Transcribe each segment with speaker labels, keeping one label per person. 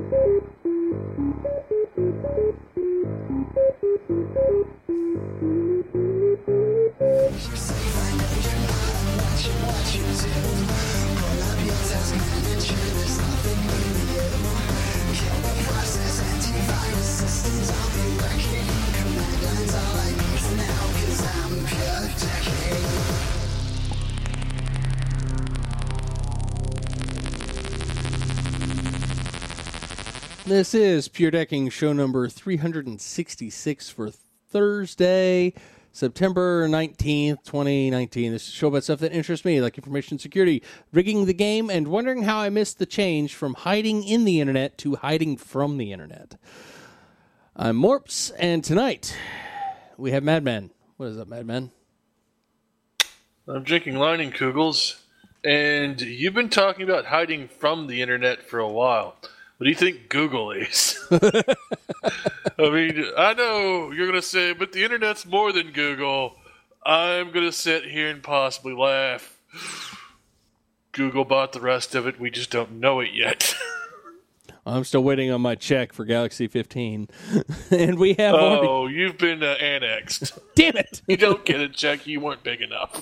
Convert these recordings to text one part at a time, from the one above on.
Speaker 1: This is Pure Decking show number 366 for Thursday, September 19th, 2019. This is a show about stuff that interests me, like information security, rigging the game, and wondering how I missed the change from hiding in the internet to hiding from the internet. I'm Morps, and tonight we have Madman. What is up, Madman?
Speaker 2: I'm drinking Leinenkugels, and you've been talking about hiding from the internet for a while. What do you think Google is? I mean, I know you're going to say, but the internet's more than Google. I'm going to sit here and possibly laugh. Google bought the rest of it. We just don't know it yet.
Speaker 1: I'm still waiting on my check for Galaxy 15. And we have...
Speaker 2: Oh, you've been annexed.
Speaker 1: Damn it!
Speaker 2: You don't get a check. You weren't big enough.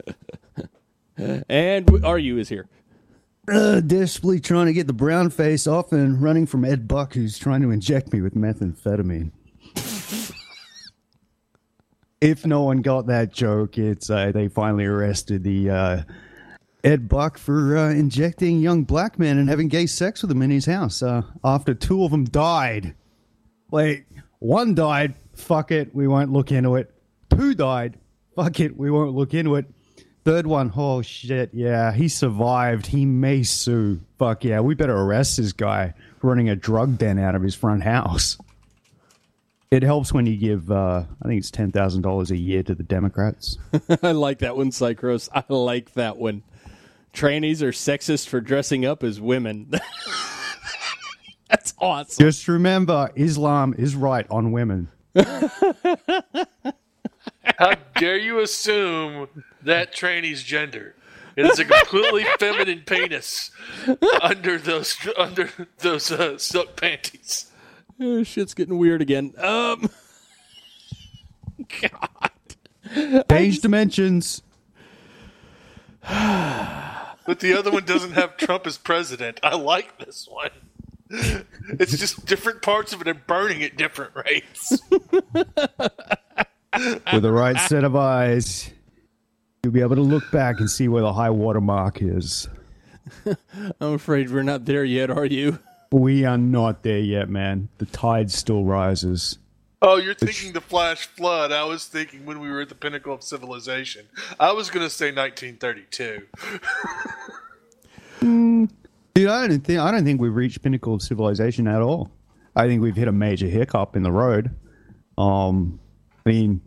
Speaker 1: And RU is here.
Speaker 3: Desperately trying to get the brown face off and running from Ed Buck, who's trying to inject me with methamphetamine. If no one got that joke, it's they finally arrested the Ed Buck for injecting young black men and having gay sex with them in his house after two of them died. Wait, one died, fuck it, we won't look into it. Two died, fuck it, we won't look into it. Third one, oh shit, yeah, he survived. He may sue. Fuck yeah, we better arrest this guy for running a drug den out of his front house. It helps when you give, I think it's $10,000 a year to the Democrats.
Speaker 1: I like that one, Psychros. I like that one. Trannies are sexist for dressing up as women. That's awesome.
Speaker 3: Just remember, Islam is right on women.
Speaker 2: How dare you assume that tranny's gender? It is a completely feminine penis under those silk panties.
Speaker 1: Oh, shit's getting weird again. God.
Speaker 3: Change dimensions.
Speaker 2: But the other one doesn't have Trump as president. I like this one. It's just different parts of it are burning at different rates.
Speaker 3: With the right set of eyes, you'll be able to look back and see where the high water mark is.
Speaker 1: I'm afraid we're not there yet, are you?
Speaker 3: We are not there yet, man. The tide still rises.
Speaker 2: Oh, you're thinking the flash flood. I was thinking when we were at the pinnacle of civilization. I was going to say 1932.
Speaker 3: Dude, I don't think we've reached pinnacle of civilization at all. I think we've hit a major hiccup in the road. I mean,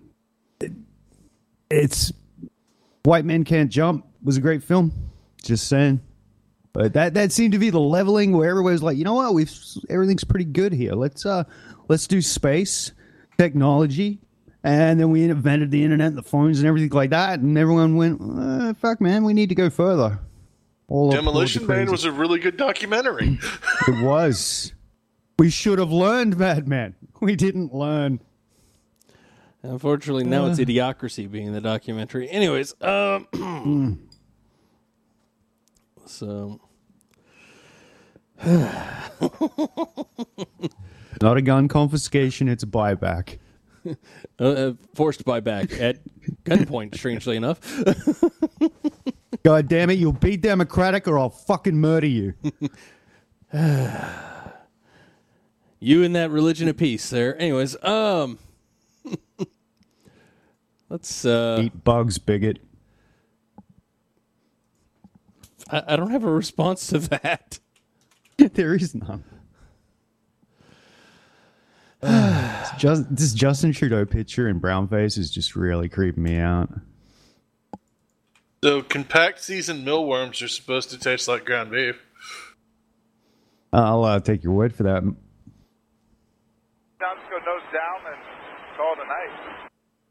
Speaker 3: it's White Men Can't Jump was a great film. Just saying. But that seemed to be the leveling where everybody's like, you know what, everything's pretty good here. Let's do space, technology, and then we invented the internet and the phones and everything like that, and everyone went, fuck man, we need to go further.
Speaker 2: Demolition Man was a really good documentary.
Speaker 3: It was. We should have learned, Madman. We didn't learn.
Speaker 1: Unfortunately, now it's Idiocracy being the documentary. Anyways, so...
Speaker 3: Not a gun confiscation, it's a buyback.
Speaker 1: Forced buyback at gunpoint, strangely enough.
Speaker 3: God damn it, you'll be democratic or I'll fucking murder you.
Speaker 1: You and that religion of peace there. Anyways, let's...
Speaker 3: Eat bugs, bigot.
Speaker 1: I don't have a response to that.
Speaker 3: There is none. This Justin Trudeau picture in brownface is just really creeping me out.
Speaker 2: So, compact seasoned mealworms are supposed to taste like ground beef.
Speaker 3: I'll take your word for that.
Speaker 4: Now just go nose down and call it a night.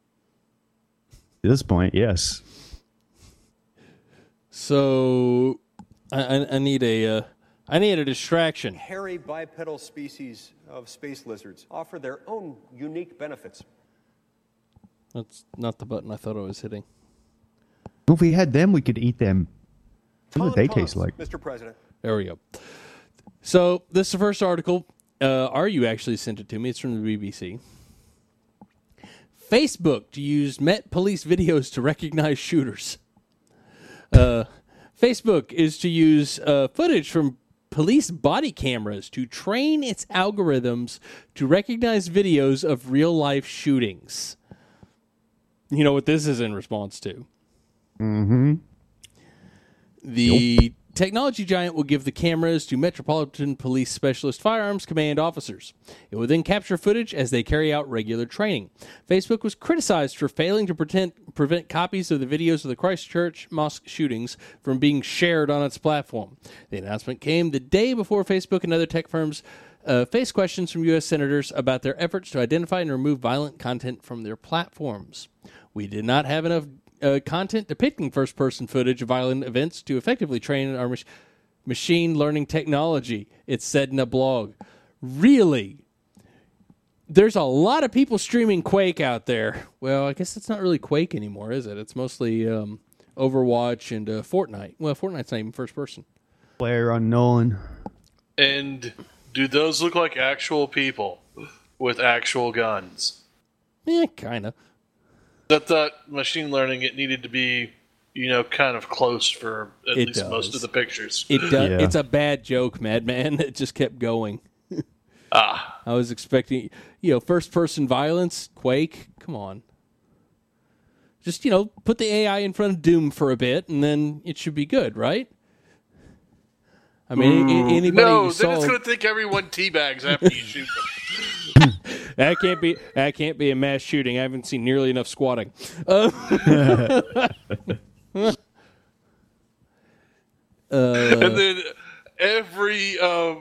Speaker 3: At this point, yes.
Speaker 1: So, I need a I need a distraction.
Speaker 5: Hairy bipedal species of space lizards offer their own unique benefits.
Speaker 1: That's not the button I thought I was hitting.
Speaker 3: If we had them, we could eat them. What do they taste like?
Speaker 5: Mr. President.
Speaker 1: There we go. So this is the first article. RU actually sent it to me. It's from the BBC. Facebook to use Met Police videos to recognize shooters. Facebook is to use footage from police body cameras to train its algorithms to recognize videos of real-life shootings. You know what this is in response to?
Speaker 3: Mm-hmm.
Speaker 1: The technology giant will give the cameras to Metropolitan Police Specialist Firearms Command officers. It will then capture footage as they carry out regular training. Facebook was criticized for failing to prevent copies of the videos of the Christchurch mosque shootings from being shared on its platform. The announcement came the day before Facebook and other tech firms faced questions from U.S. senators about their efforts to identify and remove violent content from their platforms. We did not have enough content depicting first-person footage of violent events to effectively train our machine learning technology, it said in a blog. Really? There's a lot of people streaming Quake out there. Well, I guess it's not really Quake anymore, is it? It's mostly Overwatch and Fortnite. Well, Fortnite's not even first-person.
Speaker 3: PlayerUnknown.
Speaker 2: And do those look like actual people with actual guns?
Speaker 1: Yeah, kind of.
Speaker 2: That machine learning, it needed to be, kind of close for at least most of the pictures.
Speaker 1: It does. Yeah. It's a bad joke, Madman. It just kept going. I was expecting, first-person violence, Quake. Come on. Just, put the AI in front of Doom for a bit, and then it should be good, right? I mean, anybody
Speaker 2: No,
Speaker 1: you
Speaker 2: they're just going to think everyone teabags after you shoot them.
Speaker 1: That can't be a mass shooting. I haven't seen nearly enough squatting.
Speaker 2: And then every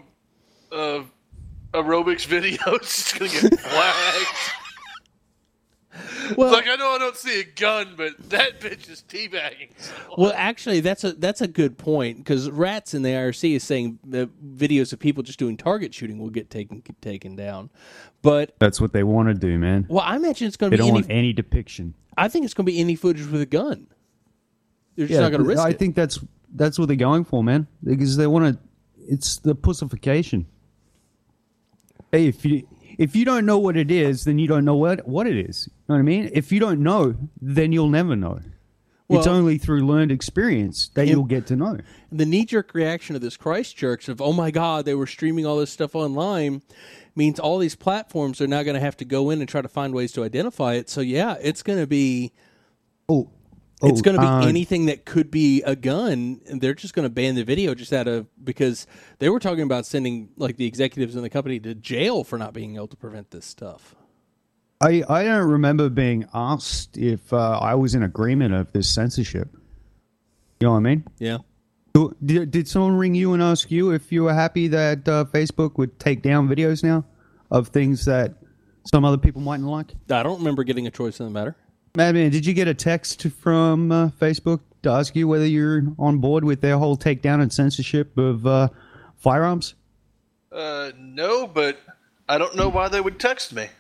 Speaker 2: aerobics video is just going to get flagged. Well, it's like, I know I don't see a gun, but that bitch is teabagging.
Speaker 1: Well, actually, that's a good point, because Rats in the IRC is saying that videos of people just doing target shooting will get taken down. But
Speaker 3: that's what they want to do, man.
Speaker 1: Well, I imagine it's going to be.
Speaker 3: They don't want any depiction.
Speaker 1: I think it's going to be any footage with a gun. They're just not going to risk it.
Speaker 3: I think that's what they're going for, man, because they want to. It's the pussification. Hey, if you don't know what it is, then you don't know what it is. You know what I mean? If you don't know, then you'll never know. Well, it's only through learned experience that you'll get to know.
Speaker 1: The knee-jerk reaction of this Christchurch of, oh my God, they were streaming all this stuff online, means all these platforms are now going to have to go in and try to find ways to identify it. So yeah, it's going to be... It's going to be anything that could be a gun, and they're just going to ban the video just because they were talking about sending like the executives in the company to jail for not being able to prevent this stuff.
Speaker 3: I don't remember being asked if I was in agreement of this censorship. You know what I mean?
Speaker 1: Yeah.
Speaker 3: Did someone ring you and ask you if you were happy that Facebook would take down videos now of things that some other people mightn't like?
Speaker 1: I don't remember getting a choice in the matter.
Speaker 3: Madman, did you get a text from Facebook to ask you whether you're on board with their whole takedown and censorship of firearms?
Speaker 2: No, but I don't know why they would text me.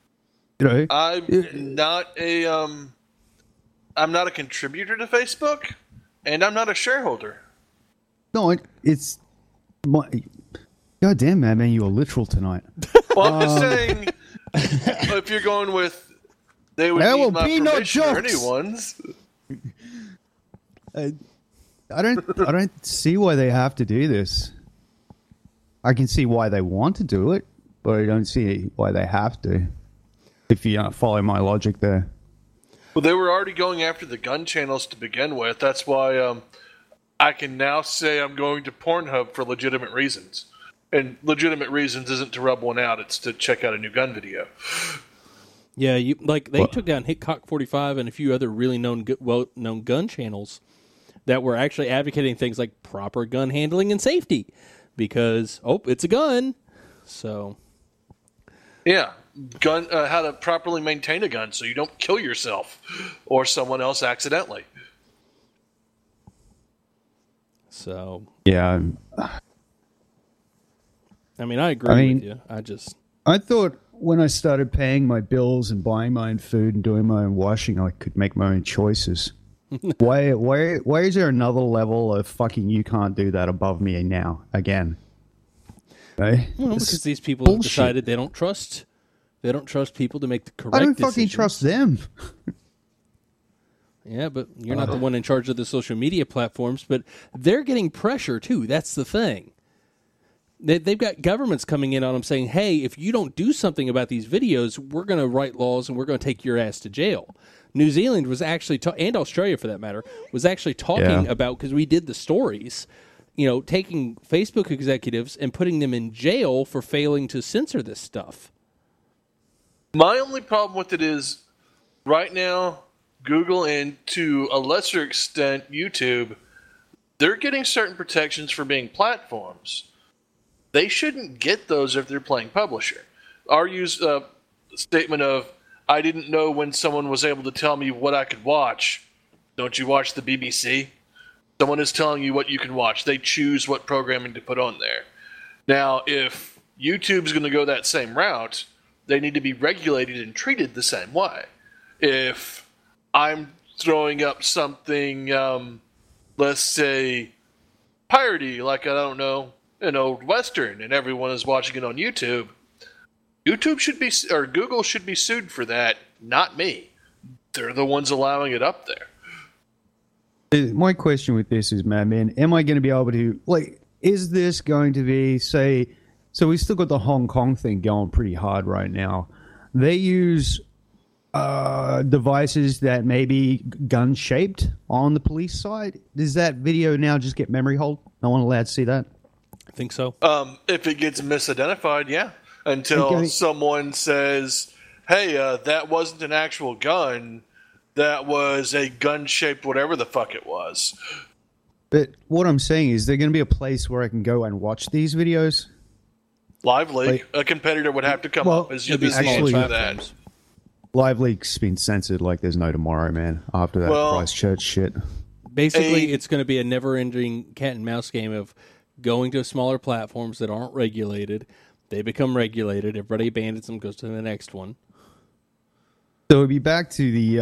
Speaker 2: I'm not a contributor to Facebook, and I'm not a shareholder.
Speaker 3: No, it's God damn, Madman, you are literal tonight.
Speaker 2: Well, I'm just saying, if you're going with. They would need my permission or anyone's.
Speaker 3: I don't see why they have to do this. I can see why they want to do it, but I don't see why they have to. If you follow my logic there.
Speaker 2: Well, they were already going after the gun channels to begin with. That's why I can now say I'm going to Pornhub for legitimate reasons. And legitimate reasons isn't to rub one out; it's to check out a new gun video.
Speaker 1: Yeah, they took down Hitcock 45 and a few other really well-known gun channels that were actually advocating things like proper gun handling and safety because, it's a gun. So,
Speaker 2: yeah, how to properly maintain a gun so you don't kill yourself or someone else accidentally.
Speaker 1: So,
Speaker 3: yeah,
Speaker 1: I mean, I agree with you.
Speaker 3: I thought when I started paying my bills and buying my own food and doing my own washing, I could make my own choices. Why is there another level of fucking you can't do that above me now again? Right?
Speaker 1: Well, because these people have decided they don't trust people to make the correct decisions.
Speaker 3: I don't fucking trust them.
Speaker 1: Yeah, but you're not the one in charge of the social media platforms, but they're getting pressure too. That's the thing. They've got governments coming in on them saying, hey, if you don't do something about these videos, we're going to write laws and we're going to take your ass to jail. New Zealand was actually, and Australia for that matter, was actually talking about, because we did the stories, taking Facebook executives and putting them in jail for failing to censor this stuff.
Speaker 2: My only problem with it is, right now, Google and to a lesser extent YouTube, they're getting certain protections for being platforms. They shouldn't get those if they're playing publisher. Our statement of, I didn't know when someone was able to tell me what I could watch. Don't you watch the BBC? Someone is telling you what you can watch. They choose what programming to put on there. Now, if YouTube's going to go that same route, they need to be regulated and treated the same way. If I'm throwing up something, let's say, piratey, like, I don't know, an old Western, and everyone is watching it on YouTube, Google should be sued for that, not me. They're the ones allowing it up there.
Speaker 3: My question with this is, man, am I going to be able to, is this going to be, say, so we've still got the Hong Kong thing going pretty hard right now. They use devices that may be gun-shaped on the police side. Does that video now just get memory hold? No one allowed to see that?
Speaker 1: I think so.
Speaker 2: If it gets misidentified, yeah. Until someone says, hey, that wasn't an actual gun. That was a gun-shaped whatever the fuck it was.
Speaker 3: But what I'm saying is, there going to be a place where I can go and watch these videos?
Speaker 2: Live Leak, a competitor would have to come up as you actually for that.
Speaker 3: Live Leak's been censored like there's no tomorrow, man, after that Christchurch shit.
Speaker 1: Basically, it's going to be a never-ending cat and mouse game of going to smaller platforms that aren't regulated. They become regulated. Everybody abandons them, goes to the next one.
Speaker 3: So it'd be back to the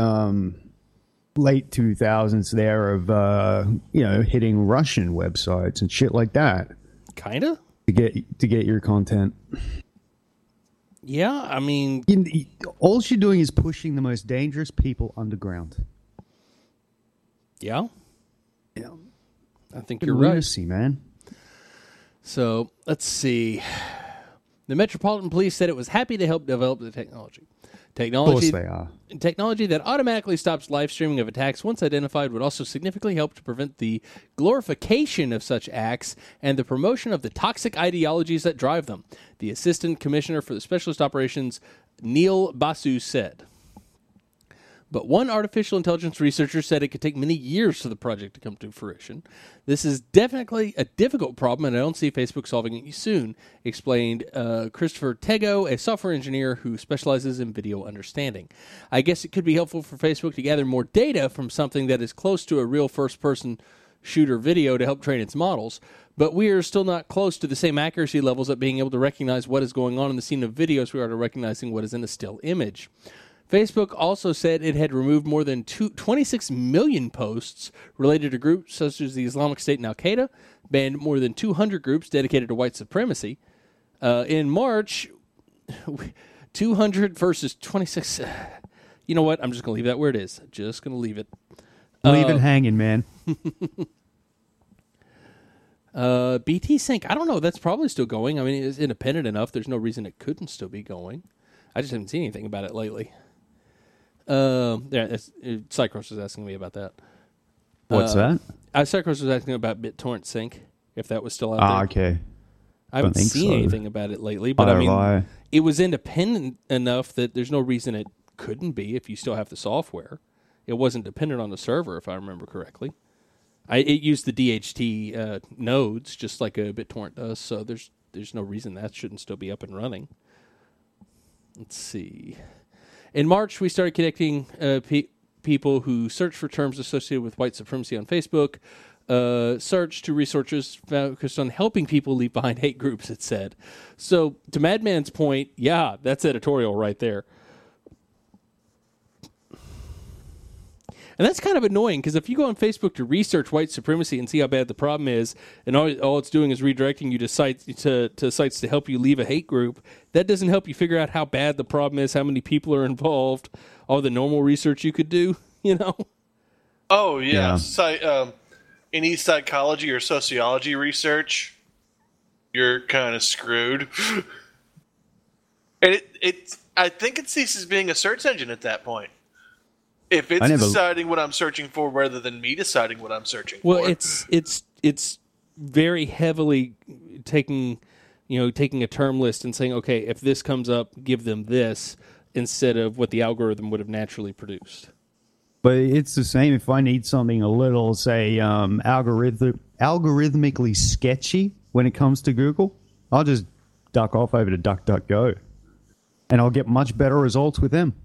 Speaker 3: late 2000s there of, hitting Russian websites and shit like that.
Speaker 1: Kind of?
Speaker 3: To get your content.
Speaker 1: Yeah, I mean...
Speaker 3: all you're doing is pushing the most dangerous people underground.
Speaker 1: Yeah?
Speaker 3: Yeah.
Speaker 1: I think you're right.
Speaker 3: Lunacy, man.
Speaker 1: So, let's see. The Metropolitan Police said it was happy to help develop the technology.
Speaker 3: Of course they are.
Speaker 1: Technology that automatically stops live streaming of attacks once identified would also significantly help to prevent the glorification of such acts and the promotion of the toxic ideologies that drive them, the Assistant Commissioner for the Specialist Operations, Neil Basu, said. But one artificial intelligence researcher said it could take many years for the project to come to fruition. This is definitely a difficult problem, and I don't see Facebook solving it soon, explained Christopher Tego, a software engineer who specializes in video understanding. I guess it could be helpful for Facebook to gather more data from something that is close to a real first-person shooter video to help train its models, but we are still not close to the same accuracy levels at being able to recognize what is going on in the scene of video as we are to recognizing what is in a still image. Facebook also said it had removed more than 26 million posts related to groups such as the Islamic State and Al-Qaeda, banned more than 200 groups dedicated to white supremacy. In March, 200 versus 26. You know what? I'm just going to leave that where it is. Just going to leave it.
Speaker 3: Leave it hanging, man.
Speaker 1: BT Sync, I don't know. That's probably still going. I mean, it's independent enough. There's no reason it couldn't still be going. I just haven't seen anything about it lately. Cycross was asking me about that.
Speaker 3: What's that?
Speaker 1: Cycross was asking about BitTorrent Sync, if that was still out there.
Speaker 3: Okay.
Speaker 1: I haven't seen anything about it lately, but I mean, it was independent enough that there's no reason it couldn't be if you still have the software. It wasn't dependent on the server, if I remember correctly. It used the DHT nodes, just like a BitTorrent does, so there's no reason that shouldn't still be up and running. Let's see. In March, we started connecting people who search for terms associated with white supremacy on Facebook. search to researchers focused on helping people leave behind hate groups, it said. So, to Madman's point, yeah, that's editorial right there. And that's kind of annoying, because if you go on Facebook to research white supremacy and see how bad the problem is, and all it's doing is redirecting you to sites to help you leave a hate group, that doesn't help you figure out how bad the problem is, how many people are involved, all the normal research you could do, you know?
Speaker 2: Oh, yeah.
Speaker 3: Yeah.
Speaker 2: Any psychology or sociology research, you're kind of screwed. And I think it ceases being a search engine at that point. If it's deciding what I'm searching for rather than me deciding what I'm searching for.
Speaker 1: Well, it's very heavily taking a term list and saying, okay, if this comes up, give them this, instead of what the algorithm would have naturally produced.
Speaker 3: But it's the same if I need something a little, say, algorithmically sketchy when it comes to Google, I'll just duck off over to DuckDuckGo, and I'll get much better results with them.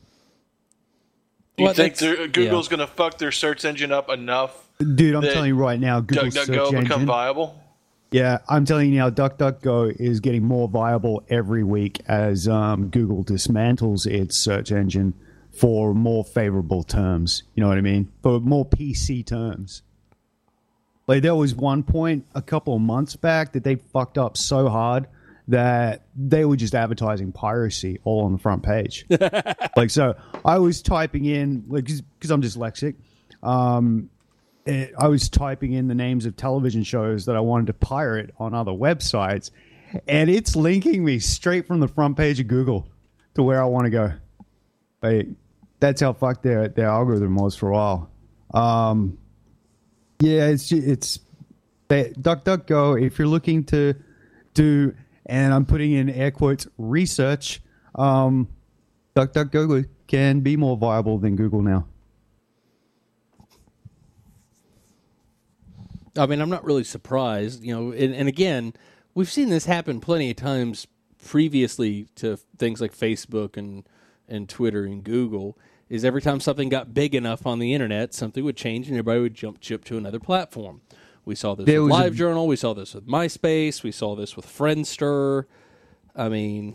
Speaker 2: Do you think Google's going to fuck their search engine up enough?
Speaker 3: Dude, I'm telling you right now, Google's search engine
Speaker 2: become viable?
Speaker 3: Yeah, I'm telling you now, DuckDuckGo is getting more viable every week as Google dismantles its search engine for more favorable terms. You know what I mean? For more PC terms. Like, there was one point a couple of months back that they fucked up so hard that they were just advertising piracy all on the front page. Like, so I was typing in, like, because I'm dyslexic, I was typing in the names of television shows that I wanted to pirate on other websites, and it's linking me straight from the front page of Google to where I want to go. Like, that's how fucked their algorithm was for a while. Yeah, it's DuckDuckGo. If you're looking to do, and I'm putting in air quotes, research, DuckDuckGo can be more viable than Google now.
Speaker 1: I mean, I'm not really surprised, and again, we've seen this happen plenty of times previously to things like Facebook and Twitter and Google, is every time something got big enough on the internet, something would change and everybody would jump ship to another platform. We saw this with LiveJournal, we saw this with MySpace, we saw this with Friendster. I mean...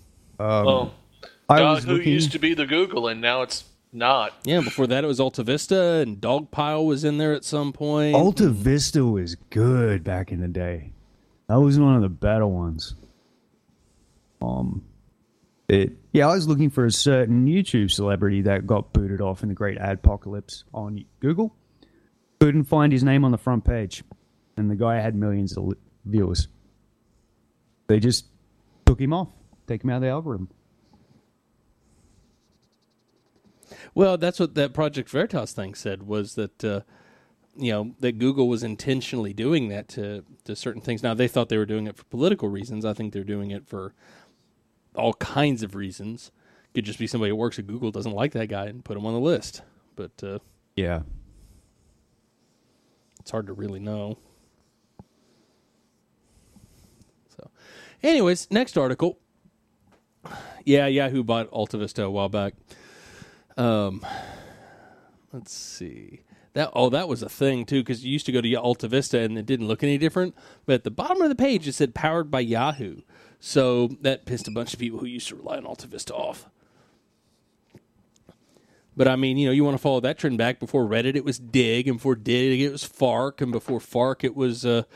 Speaker 2: Yahoo used to be the Google, and now it's not.
Speaker 1: Yeah, before that it was AltaVista, and Dogpile was in there at some point.
Speaker 3: AltaVista was good back in the day. That was one of the better ones. I was looking for a certain YouTube celebrity that got booted off in the Great Adpocalypse on Google. Couldn't find his name on the front page, and the guy had millions of viewers. They just took him off, take him out of the algorithm.
Speaker 1: Well, that's what that Project Veritas thing said, was that that Google was intentionally doing that to certain things. Now, they thought they were doing it for political reasons. I think they're doing it for all kinds of reasons. Could just be somebody who works at Google doesn't like that guy and put him on the list. But
Speaker 3: yeah,
Speaker 1: it's hard to really know. So, anyways, next article. Yeah, Yahoo bought AltaVista a while back. Let's see. That was a thing too, because you used to go to AltaVista and it didn't look any different. But at the bottom of the page it said powered by Yahoo. So that pissed a bunch of people who used to rely on AltaVista off. But I mean, you want to follow that trend back. Before Reddit, it was Dig, and before Dig, it was Fark, and before Fark, it was fuck,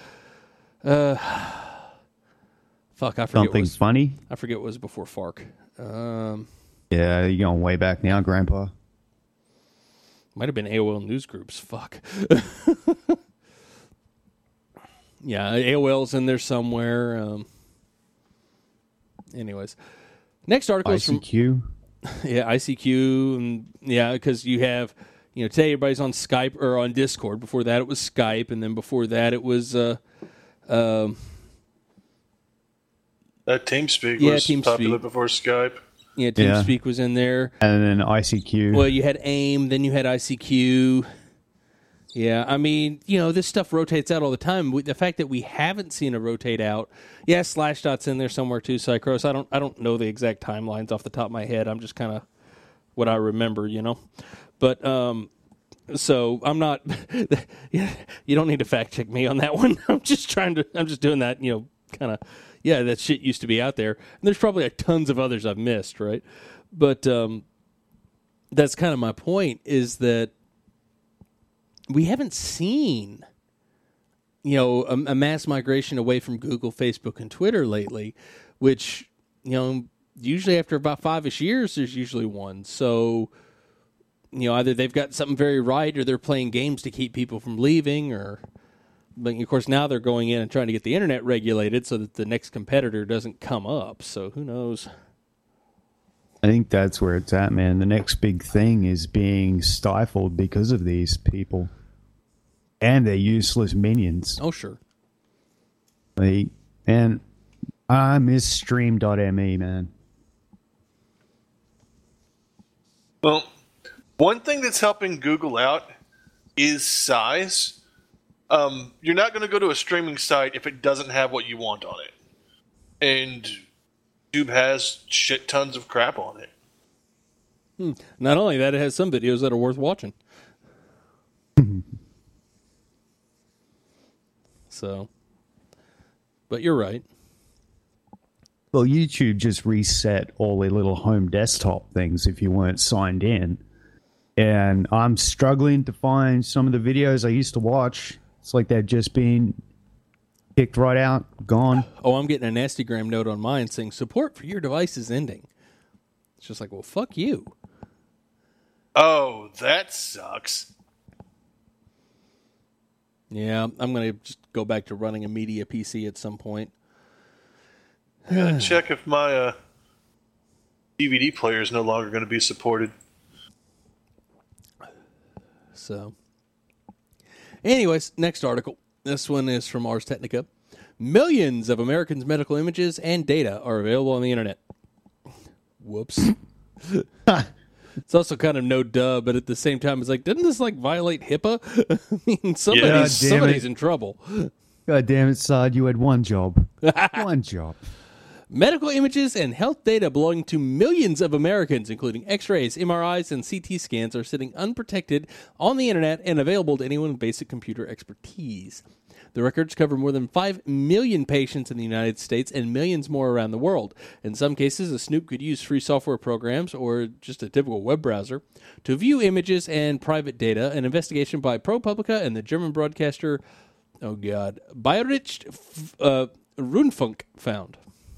Speaker 1: I forget.
Speaker 3: Something funny.
Speaker 1: I forget what was before Fark.
Speaker 3: Yeah, you're going way back now, Grandpa.
Speaker 1: Might have been AOL Newsgroups. Fuck. Yeah, AOL's in there somewhere. Anyways, next article is from
Speaker 3: ICQ.
Speaker 1: Yeah, ICQ, and yeah, because you have, today everybody's on Skype or on Discord. Before that, it was Skype, and then before that, it was
Speaker 2: that TeamSpeak was popular before Skype.
Speaker 1: Yeah, TeamSpeak was in there,
Speaker 3: and then ICQ.
Speaker 1: Well, you had AIM, then you had ICQ. Yeah, I mean, this stuff rotates out all the time. The fact that we haven't seen it rotate out, yeah, Slashdot's in there somewhere too, Psychros. I don't know the exact timelines off the top of my head. I'm just kind of what I remember, But So I'm not. Yeah, you don't need to fact check me on that one. I'm just doing that. Kind of. Yeah, that shit used to be out there, and there's probably tons of others I've missed, right? But that's kind of my point. Is that we haven't seen, a mass migration away from Google, Facebook, and Twitter lately, which, usually after about 5-ish years, there's usually one. So, either they've got something very right or they're playing games to keep people from leaving, but of course now they're going in and trying to get the internet regulated so that the next competitor doesn't come up. So who knows?
Speaker 3: I think that's where it's at, man. The next big thing is being stifled because of these people and their useless minions.
Speaker 1: Oh, sure.
Speaker 3: And I miss Stream.me, man.
Speaker 2: Well, one thing that's helping Google out is size. You're not going to go to a streaming site if it doesn't have what you want on it. And YouTube has shit tons of crap on it.
Speaker 1: Not only that, it has some videos that are worth watching. So, but you're right.
Speaker 3: Well, YouTube just reset all their little home desktop things if you weren't signed in. And I'm struggling to find some of the videos I used to watch. It's like they're just being kicked right out, gone.
Speaker 1: Oh, I'm getting a Nastygram note on mine saying support for your device is ending. It's just like, well, fuck you.
Speaker 2: Oh, that sucks.
Speaker 1: Yeah, I'm going to just go back to running a media PC at some point.
Speaker 2: I gotta check if my DVD player is no longer going to be supported.
Speaker 1: So, anyways, next article. This one is from Ars Technica. Millions of Americans' medical images and data are available on the internet. Whoops. It's also kind of no duh, but at the same time, it's like, didn't this violate HIPAA? I mean, somebody's in trouble.
Speaker 3: God damn it, Sod, you had one job. One job.
Speaker 1: Medical images and health data belonging to millions of Americans, including X-rays, MRIs, and CT scans, are sitting unprotected on the internet and available to anyone with basic computer expertise. The records cover more than 5 million patients in the United States and millions more around the world. In some cases, a snoop could use free software programs or just a typical web browser to view images and private data. An investigation by ProPublica and the German broadcaster, Bayerischer Rundfunk found.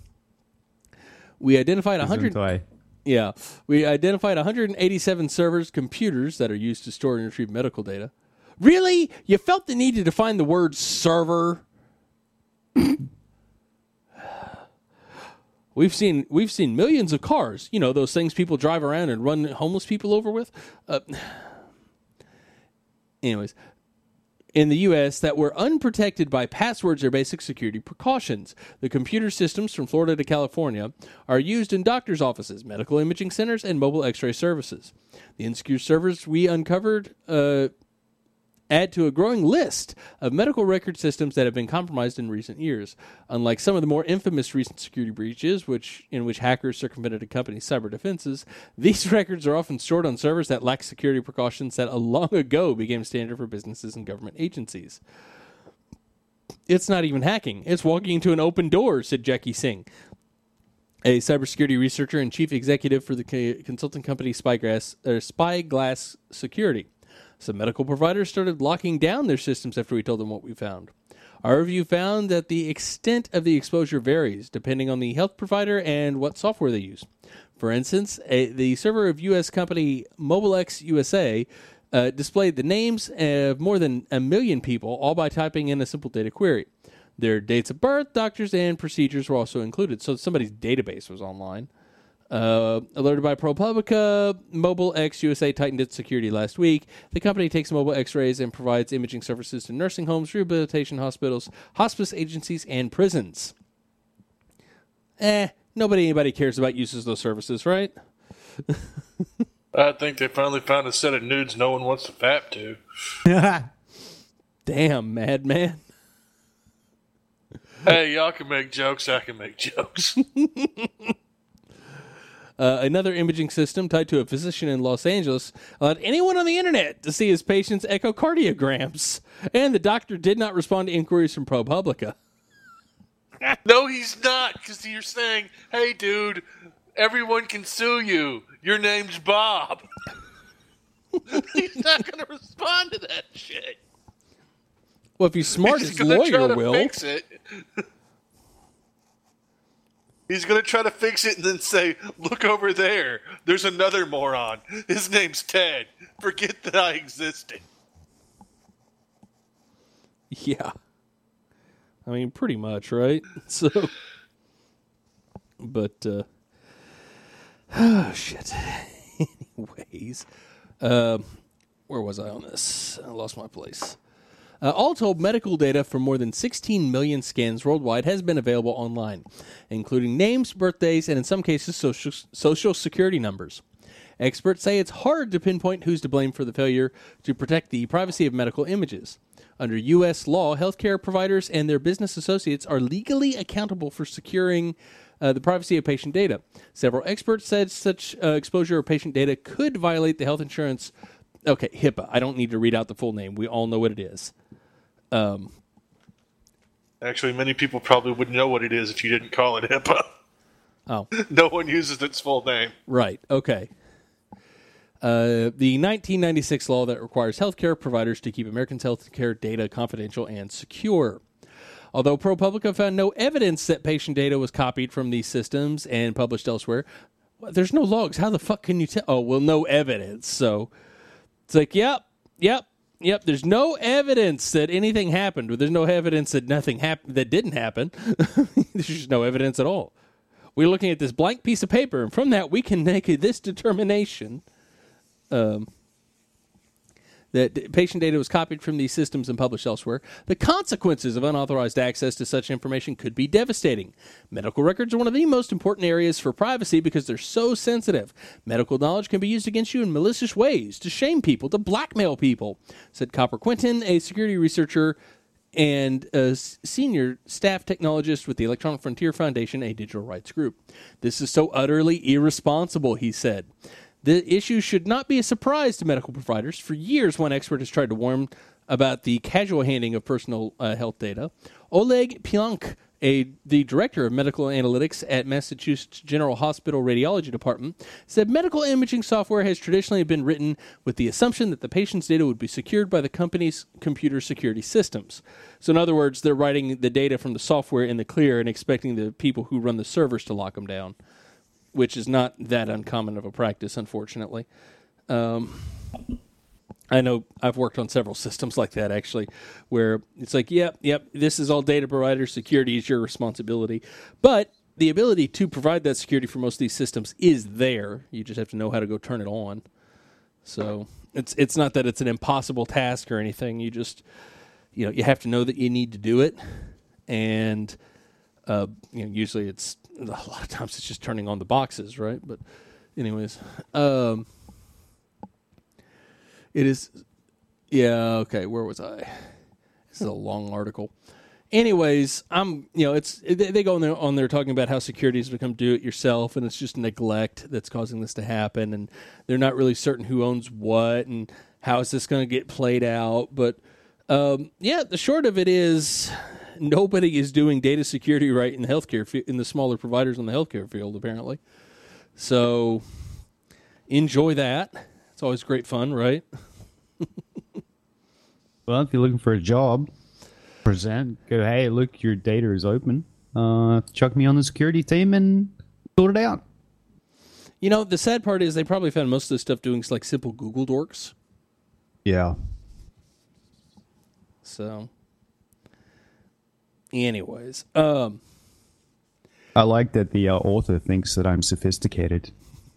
Speaker 1: We identified 187 servers, computers that are used to store and retrieve medical data. Really? You felt the need to define the word server? We've seen millions of cars. Those things people drive around and run homeless people over with. Anyways, in the U.S. that were unprotected by passwords or basic security precautions. The computer systems from Florida to California are used in doctors' offices, medical imaging centers, and mobile X-ray services. The insecure servers we uncovered add to a growing list of medical record systems that have been compromised in recent years. Unlike some of the more infamous recent security breaches, in which hackers circumvented a company's cyber defenses, these records are often stored on servers that lack security precautions that long ago became standard for businesses and government agencies. It's not even hacking. It's walking into an open door, said Jackie Singh, a cybersecurity researcher and chief executive for the consulting company Spyglass Security. Some medical providers started locking down their systems after we told them what we found. Our review found that the extent of the exposure varies depending on the health provider and what software they use. For instance, the server of U.S. company MobileX USA displayed the names of more than 1 million people, all by typing in a simple data query. Their dates of birth, doctors, and procedures were also included, so somebody's database was online. Alerted by ProPublica, MobileX USA tightened its security last week. The company takes mobile X-rays and provides imaging services to nursing homes, rehabilitation hospitals, hospice agencies, and prisons. Anybody cares about uses of those services, right?
Speaker 2: I think they finally found a set of nudes no one wants to fap to.
Speaker 1: Damn, madman.
Speaker 2: Hey, y'all can make jokes, I can make jokes.
Speaker 1: Another imaging system tied to a physician in Los Angeles allowed anyone on the internet to see his patient's echocardiograms, and the doctor did not respond to inquiries from ProPublica.
Speaker 2: No, he's not, because you're saying, hey, dude, everyone can sue you. Your name's Bob. He's not going to respond to that shit.
Speaker 1: Well, if he's smart,
Speaker 2: He's
Speaker 1: his
Speaker 2: going to
Speaker 1: lawyer
Speaker 2: try to
Speaker 1: will.
Speaker 2: fix it. He's going to try to fix it and then say, look over there. There's another moron. His name's Ted. Forget that I existed.
Speaker 1: Yeah. I mean, pretty much, right? So, but, oh, shit. Anyways, where was I on this? I lost my place. All told, medical data from more than 16 million scans worldwide has been available online, including names, birthdays, and in some cases, social security numbers. Experts say it's hard to pinpoint who's to blame for the failure to protect the privacy of medical images. Under U.S. law, healthcare providers and their business associates are legally accountable for securing the privacy of patient data. Several experts said such exposure of patient data could violate the health insurance. Okay, HIPAA. I don't need to read out the full name. We all know what it is.
Speaker 2: Actually, many people probably wouldn't know what it is if you didn't call it HIPAA.
Speaker 1: Oh.
Speaker 2: No one uses its full name.
Speaker 1: Right. Okay. The 1996 law that requires healthcare providers to keep Americans' healthcare data confidential and secure. Although ProPublica found no evidence that patient data was copied from these systems and published elsewhere, there's no logs. How the fuck can you tell? Oh, well, no evidence. So it's like, yep. There's no evidence that anything happened. There's no evidence that nothing happened that didn't happen. There's just no evidence at all. We're looking at this blank piece of paper, and from that we can make this determination. That patient data was copied from these systems and published elsewhere. The consequences of unauthorized access to such information could be devastating. Medical records are one of the most important areas for privacy because they're so sensitive. Medical knowledge can be used against you in malicious ways, to shame people, to blackmail people, said Copper Quinton, a security researcher and a senior staff technologist with the Electronic Frontier Foundation, a digital rights group. This is so utterly irresponsible, he said. The issue should not be a surprise to medical providers. For years, one expert has tried to warn about the casual handing of personal health data. Oleg Pionk, the director of medical analytics at Massachusetts General Hospital Radiology Department, said medical imaging software has traditionally been written with the assumption that the patient's data would be secured by the company's computer security systems. So in other words, they're writing the data from the software in the clear and expecting the people who run the servers to lock them down, which is not that uncommon of a practice, unfortunately. I know I've worked on several systems like that, actually, where it's like, yep, this is all data provider. Security is your responsibility. But the ability to provide that security for most of these systems is there. You just have to know how to go turn it on. So it's not that it's an impossible task or anything. You just, you have to know that you need to do it. And, usually it's, a lot of times it's just turning on the boxes, right? But anyways, it is, okay, where was I? This is a long article. Anyways, they go on there talking about how security has become do-it-yourself, and it's just neglect that's causing this to happen, and they're not really certain who owns what, and how is this going to get played out. But, the short of it is, nobody is doing data security right in the healthcare in the smaller providers in the healthcare field, apparently. So enjoy that. It's always great fun, right?
Speaker 3: Well, if you're looking for a job, go, hey, look, your data is open. Chuck me on the security team and sort it out.
Speaker 1: The sad part is they probably found most of this stuff doing like simple Google dorks.
Speaker 3: Yeah.
Speaker 1: So anyways,
Speaker 3: I like that the author thinks that I'm sophisticated.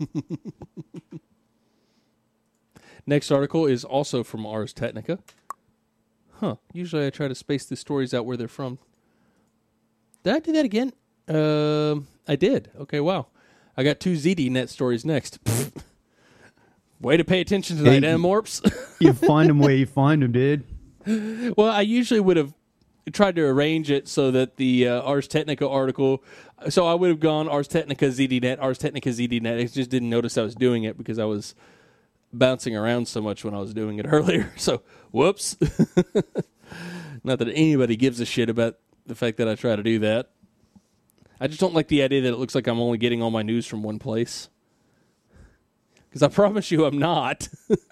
Speaker 1: Next article is also from Ars Technica. Usually I try to space the stories out where they're from. Did I do that again? I did. Okay, wow. I got 2 ZDNet stories next. Way to pay attention tonight, Morps.
Speaker 3: You find them where you find them, dude.
Speaker 1: Well, I usually would have tried to arrange it so that the Ars Technica article, so I would have gone Ars Technica ZDNet, Ars Technica ZDNet. I just didn't notice I was doing it because I was bouncing around so much when I was doing it earlier. So, whoops. Not that anybody gives a shit about the fact that I try to do that. I just don't like the idea that it looks like I'm only getting all my news from one place. Because I promise you I'm not.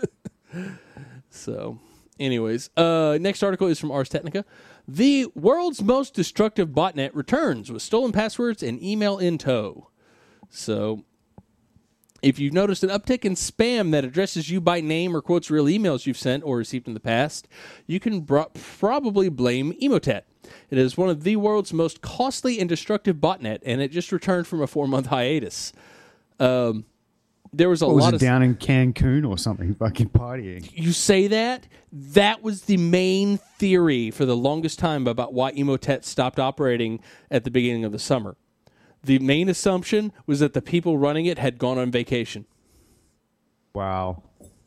Speaker 1: So, anyways. Next article is from Ars Technica. The world's most destructive botnet returns with stolen passwords and email in tow. So, if you've noticed an uptick in spam that addresses you by name or quotes real emails you've sent or received in the past, you can probably blame Emotet. It is one of the world's most costly and destructive botnet, and it just returned from a 4-month hiatus. There was a lot of
Speaker 3: down in Cancun or something, fucking partying.
Speaker 1: You say that? That was the main theory for the longest time about why Emotet stopped operating at the beginning of the summer. The main assumption was that the people running it had gone on vacation.
Speaker 3: Wow.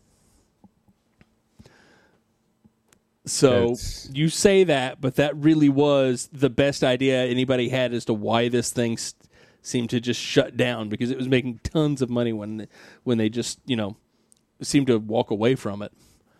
Speaker 1: So you say that, but that really was the best idea anybody had as to why this thing seemed to just shut down, because it was making tons of money when they just, seemed to walk away from it.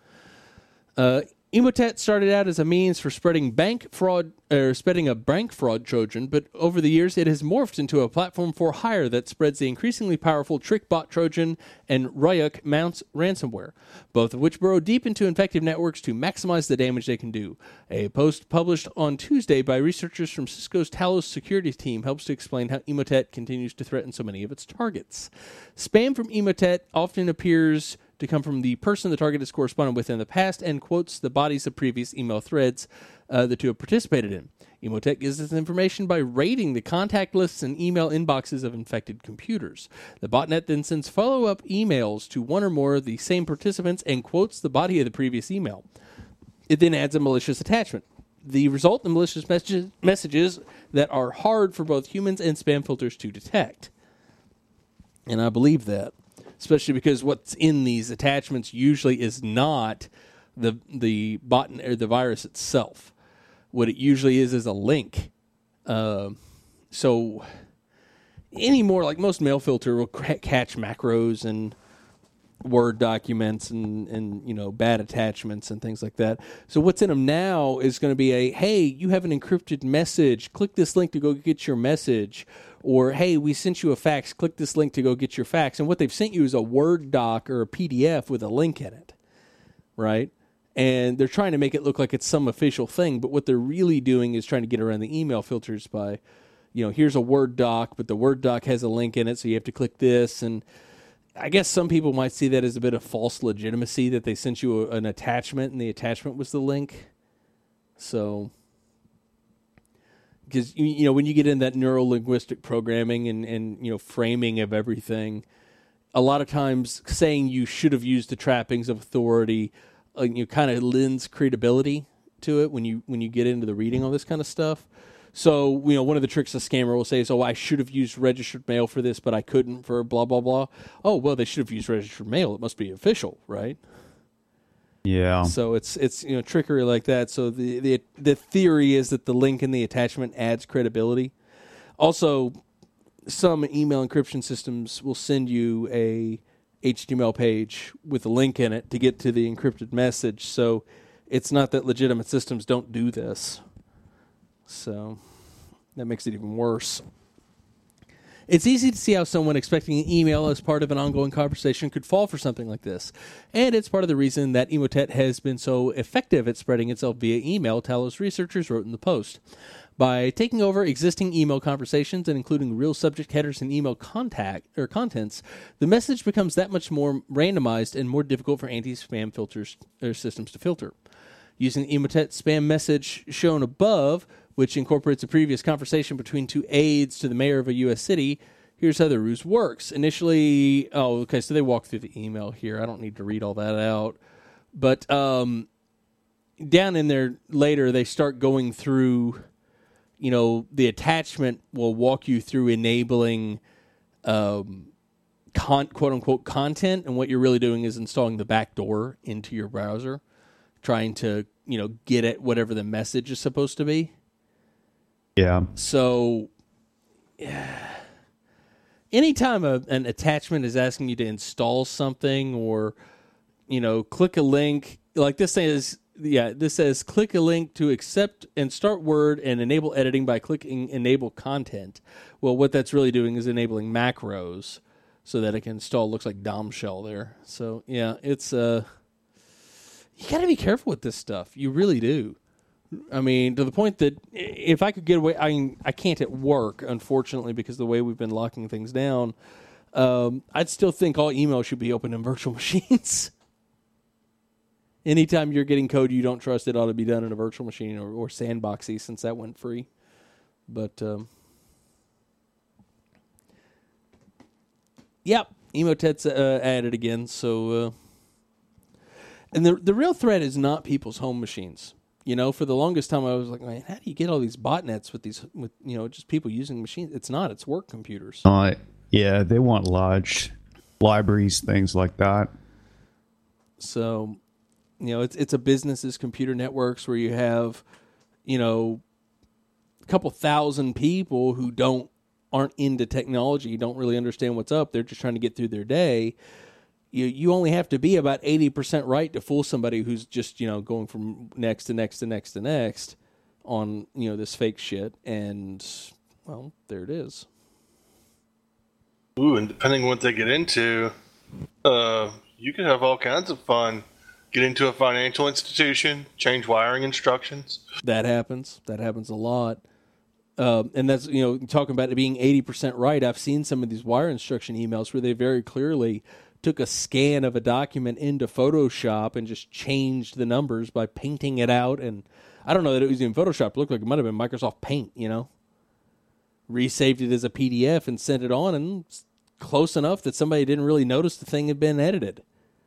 Speaker 1: Emotet started out as a means for spreading a bank fraud Trojan, but over the years it has morphed into a platform for hire that spreads the increasingly powerful TrickBot Trojan and Ryuk mounts ransomware, both of which burrow deep into infected networks to maximize the damage they can do. A post published on Tuesday by researchers from Cisco's Talos security team helps to explain how Emotet continues to threaten so many of its targets. Spam from Emotet often appears to come from the person the target has corresponded with in the past and quotes the bodies of previous email threads the two have participated in. Emotet gives this information by raiding the contact lists and email inboxes of infected computers. The botnet then sends follow-up emails to one or more of the same participants and quotes the body of the previous email. It then adds a malicious attachment. The result in malicious messages that are hard for both humans and spam filters to detect. And I believe that. Especially because what's in these attachments usually is not the bot or the virus itself. What it usually is a link. So anymore, like most mail filter will catch macros and Word documents and bad attachments and things like that. So what's in them now is going to be hey, you have an encrypted message. Click this link to go get your message. Or, hey, we sent you a fax. Click this link to go get your fax. And what they've sent you is a Word doc or a PDF with a link in it, right? And they're trying to make it look like it's some official thing. But what they're really doing is trying to get around the email filters by, here's a Word doc, but the Word doc has a link in it, so you have to click this. And I guess some people might see that as a bit of false legitimacy, that they sent you an attachment and the attachment was the link. So, because, when you get in that neuro-linguistic programming and framing of everything, a lot of times saying you should have used the trappings of authority, kind of lends credibility to it when you get into the reading all this kind of stuff. So, one of the tricks a scammer will say is, I should have used registered mail for this, but I couldn't for blah, blah, blah. Oh, well, they should have used registered mail. It must be official, right?
Speaker 3: Yeah.
Speaker 1: So it's trickery like that. So the theory is that the link in the attachment adds credibility. Also, some email encryption systems will send you a HTML page with a link in it to get to the encrypted message. So it's not that legitimate systems don't do this. So that makes it even worse. It's easy to see how someone expecting an email as part of an ongoing conversation could fall for something like this. And it's part of the reason that Emotet has been so effective at spreading itself via email, Talos researchers wrote in the post. By taking over existing email conversations and including real subject headers and email contents, the message becomes that much more randomized and more difficult for anti-spam filters or systems to filter. Using the Emotet spam message shown above, which incorporates a previous conversation between two aides to the mayor of a U.S. city, here's how the ruse works. Initially, so they walk through the email here. I don't need to read all that out. But down in there later, they start going through, the attachment will walk you through enabling quote-unquote content, and what you're really doing is installing the backdoor into your browser, trying to get at whatever the message is supposed to be.
Speaker 3: Yeah.
Speaker 1: So, anytime an attachment is asking you to install something or, click a link, like this says, click a link to accept and start Word and enable editing by clicking enable content. Well, what that's really doing is enabling macros so that it can install, looks like DOM shell there. So, yeah, it's, you got to be careful with this stuff. You really do. I mean, to the point that if I could get away, I can't at work, unfortunately, because of the way we've been locking things down. I'd still think all email should be open in virtual machines. Anytime you're getting code you don't trust, it ought to be done in a virtual machine or Sandboxy, since that went free. But, yep, Emotet's added again. So, and the real threat is not people's home machines. For the longest time, I was like, man, how do you get all these botnets with just people using machines? It's not. It's work computers.
Speaker 3: Yeah, they want large libraries, things like that.
Speaker 1: So, it's a business's computer networks where you have, a couple thousand people who aren't into technology, don't really understand what's up. They're just trying to get through their day. You only have to be about 80% right to fool somebody who's just, going from next to next to next to next on, this fake shit. And, well, there it is.
Speaker 2: Ooh, and depending on what they get into, you can have all kinds of fun. Get into a financial institution, change wiring instructions.
Speaker 1: That happens. That happens a lot. And that's, talking about it being 80% right. I've seen some of these wire instruction emails where they very clearly took a scan of a document into Photoshop and just changed the numbers by painting it out. And I don't know that it was in Photoshop. It looked like it might have been Microsoft Paint, Resaved it as a PDF and sent it on, and close enough that somebody didn't really notice the thing had been edited.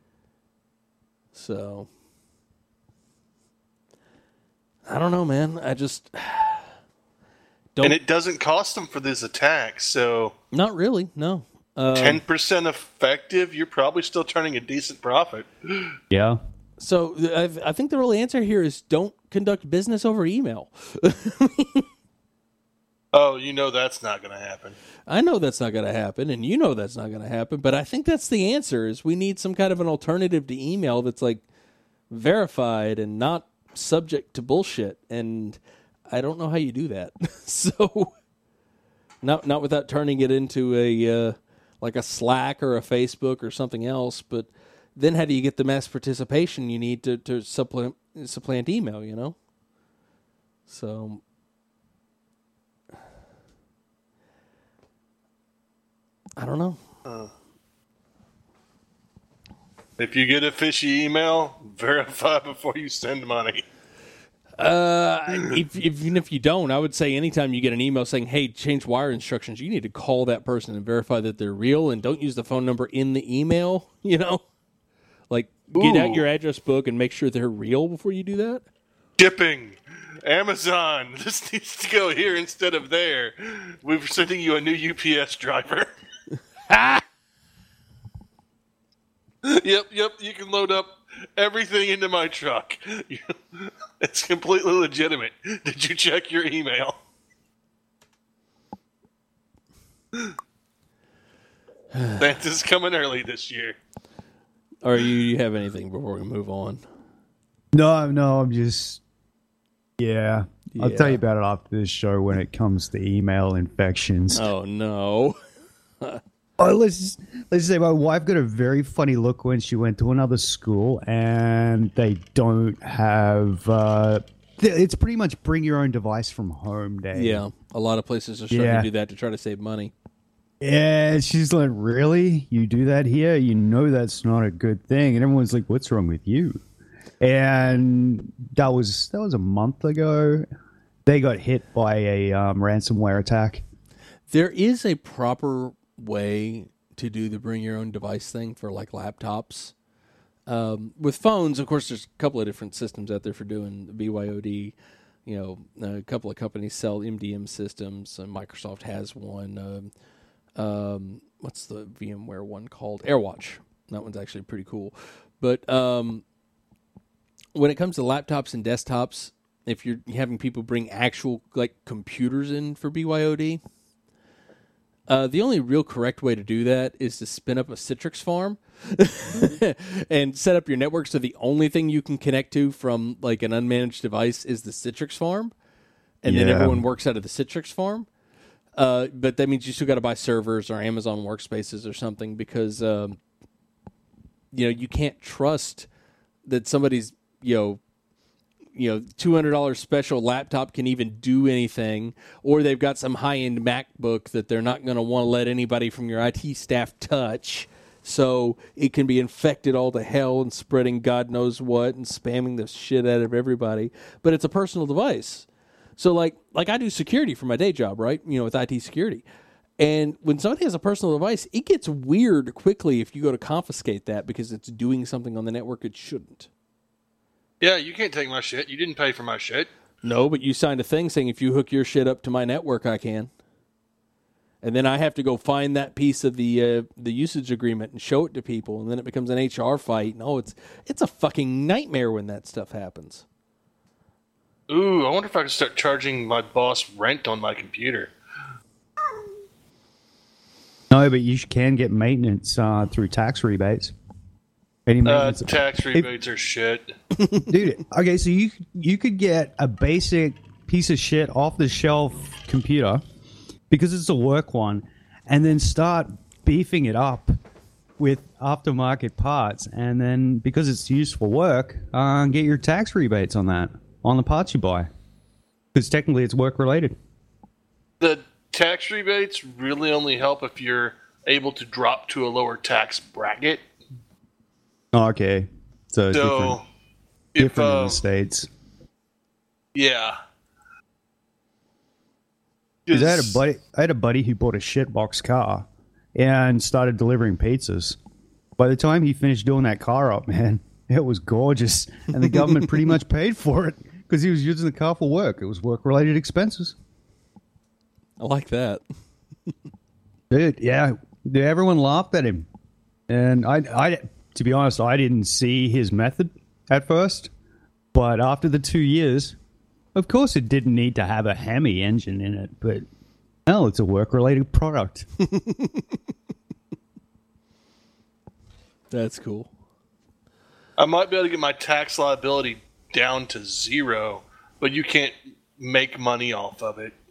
Speaker 1: So, I don't know, man. I just don't.
Speaker 2: And it doesn't cost them for this attack, so...
Speaker 1: Not really, no.
Speaker 2: 10% effective, you're probably still turning a decent profit.
Speaker 3: Yeah.
Speaker 1: So I think the real answer here is don't conduct business over email.
Speaker 2: Oh, that's not going to happen.
Speaker 1: I know that's not going to happen, and that's not going to happen, but I think that's the answer, is we need some kind of an alternative to email that's, verified and not subject to bullshit, and I don't know how you do that. So, not without turning it into a Slack or a Facebook or something else, but then how do you get the mass participation you need to supplant email, So, I don't know.
Speaker 2: If you get a fishy email, verify before you send money.
Speaker 1: Even if you don't, I would say anytime you get an email saying, hey, change wire instructions, you need to call that person and verify that they're real, and don't use the phone number in the email, Get out your address book and make sure they're real before you do that.
Speaker 2: Shipping. Amazon. This needs to go here instead of there. We're sending you a new UPS driver. Yep. You can load up everything into my truck. It's completely legitimate. Did you check your email? Santa's coming early this year.
Speaker 1: Or you have anything before we move on?
Speaker 3: No, I'm just... Yeah. I'll tell you about it after this show when it comes to email infections.
Speaker 1: Oh, no.
Speaker 3: Let's say my wife got a very funny look when she went to another school, and they don't have... it's pretty much bring your own device from home day.
Speaker 1: Yeah, a lot of places are starting to do that to try to save money.
Speaker 3: Yeah, she's like, really? You do that here? That's not a good thing. And everyone's like, what's wrong with you? And that was a month ago. They got hit by a ransomware attack.
Speaker 1: There is a proper way to do the bring your own device thing for laptops. With phones, of course, there's a couple of different systems out there for doing the BYOD. A couple of companies sell MDM systems. Microsoft has one. What's the VMware one called? AirWatch. That one's actually pretty cool. But when it comes to laptops and desktops, if you're having people bring actual like computers in for BYOD, the only real correct way to do that is to spin up a Citrix farm and set up your network so the only thing you can connect to from like an unmanaged device is the Citrix farm, and then everyone works out of the Citrix farm. But that means you still got to buy servers or Amazon Workspaces or something because you can't trust that somebody's $200 special laptop can even do anything, or they've got some high-end MacBook that they're not going to want to let anybody from your IT staff touch, so it can be infected all to hell and spreading God knows what and spamming the shit out of everybody. But it's a personal device. So like I do security for my day job, right? With IT security. And when somebody has a personal device, it gets weird quickly if you go to confiscate that because it's doing something on the network it shouldn't.
Speaker 2: Yeah, you can't take my shit. You didn't pay for my shit.
Speaker 1: No, but you signed a thing saying if you hook your shit up to my network, I can. And then I have to go find that piece of the usage agreement and show it to people, and then it becomes an HR fight. No, it's a fucking nightmare when that stuff happens.
Speaker 2: Ooh, I wonder if I could start charging my boss rent on my computer.
Speaker 3: No, but you can get maintenance through tax rebates. Any maintenance?
Speaker 2: Tax rebates are shit.
Speaker 3: Dude, okay, so you could get a basic piece of shit off-the-shelf computer because it's a work one, and then start beefing it up with aftermarket parts, and then because it's used for work, get your tax rebates on that, on the parts you buy. Because technically it's work-related.
Speaker 2: The tax rebates really only help if you're able to drop to a lower tax bracket.
Speaker 3: Oh, okay. So it's different in the States.
Speaker 2: Yeah.
Speaker 3: I had a buddy who bought a shitbox car and started delivering pizzas. By the time he finished doing that car up, man, it was gorgeous. And the government pretty much paid for it because he was using the car for work. It was work-related expenses.
Speaker 1: I like that.
Speaker 3: Dude, yeah. Everyone laughed at him. And I to be honest, I didn't see his method at first. But after the 2 years, of course it didn't need to have a Hemi engine in it. But, hell, it's a work-related product.
Speaker 1: That's cool.
Speaker 2: I might be able to get my tax liability down to 0, but you can't make money off of it.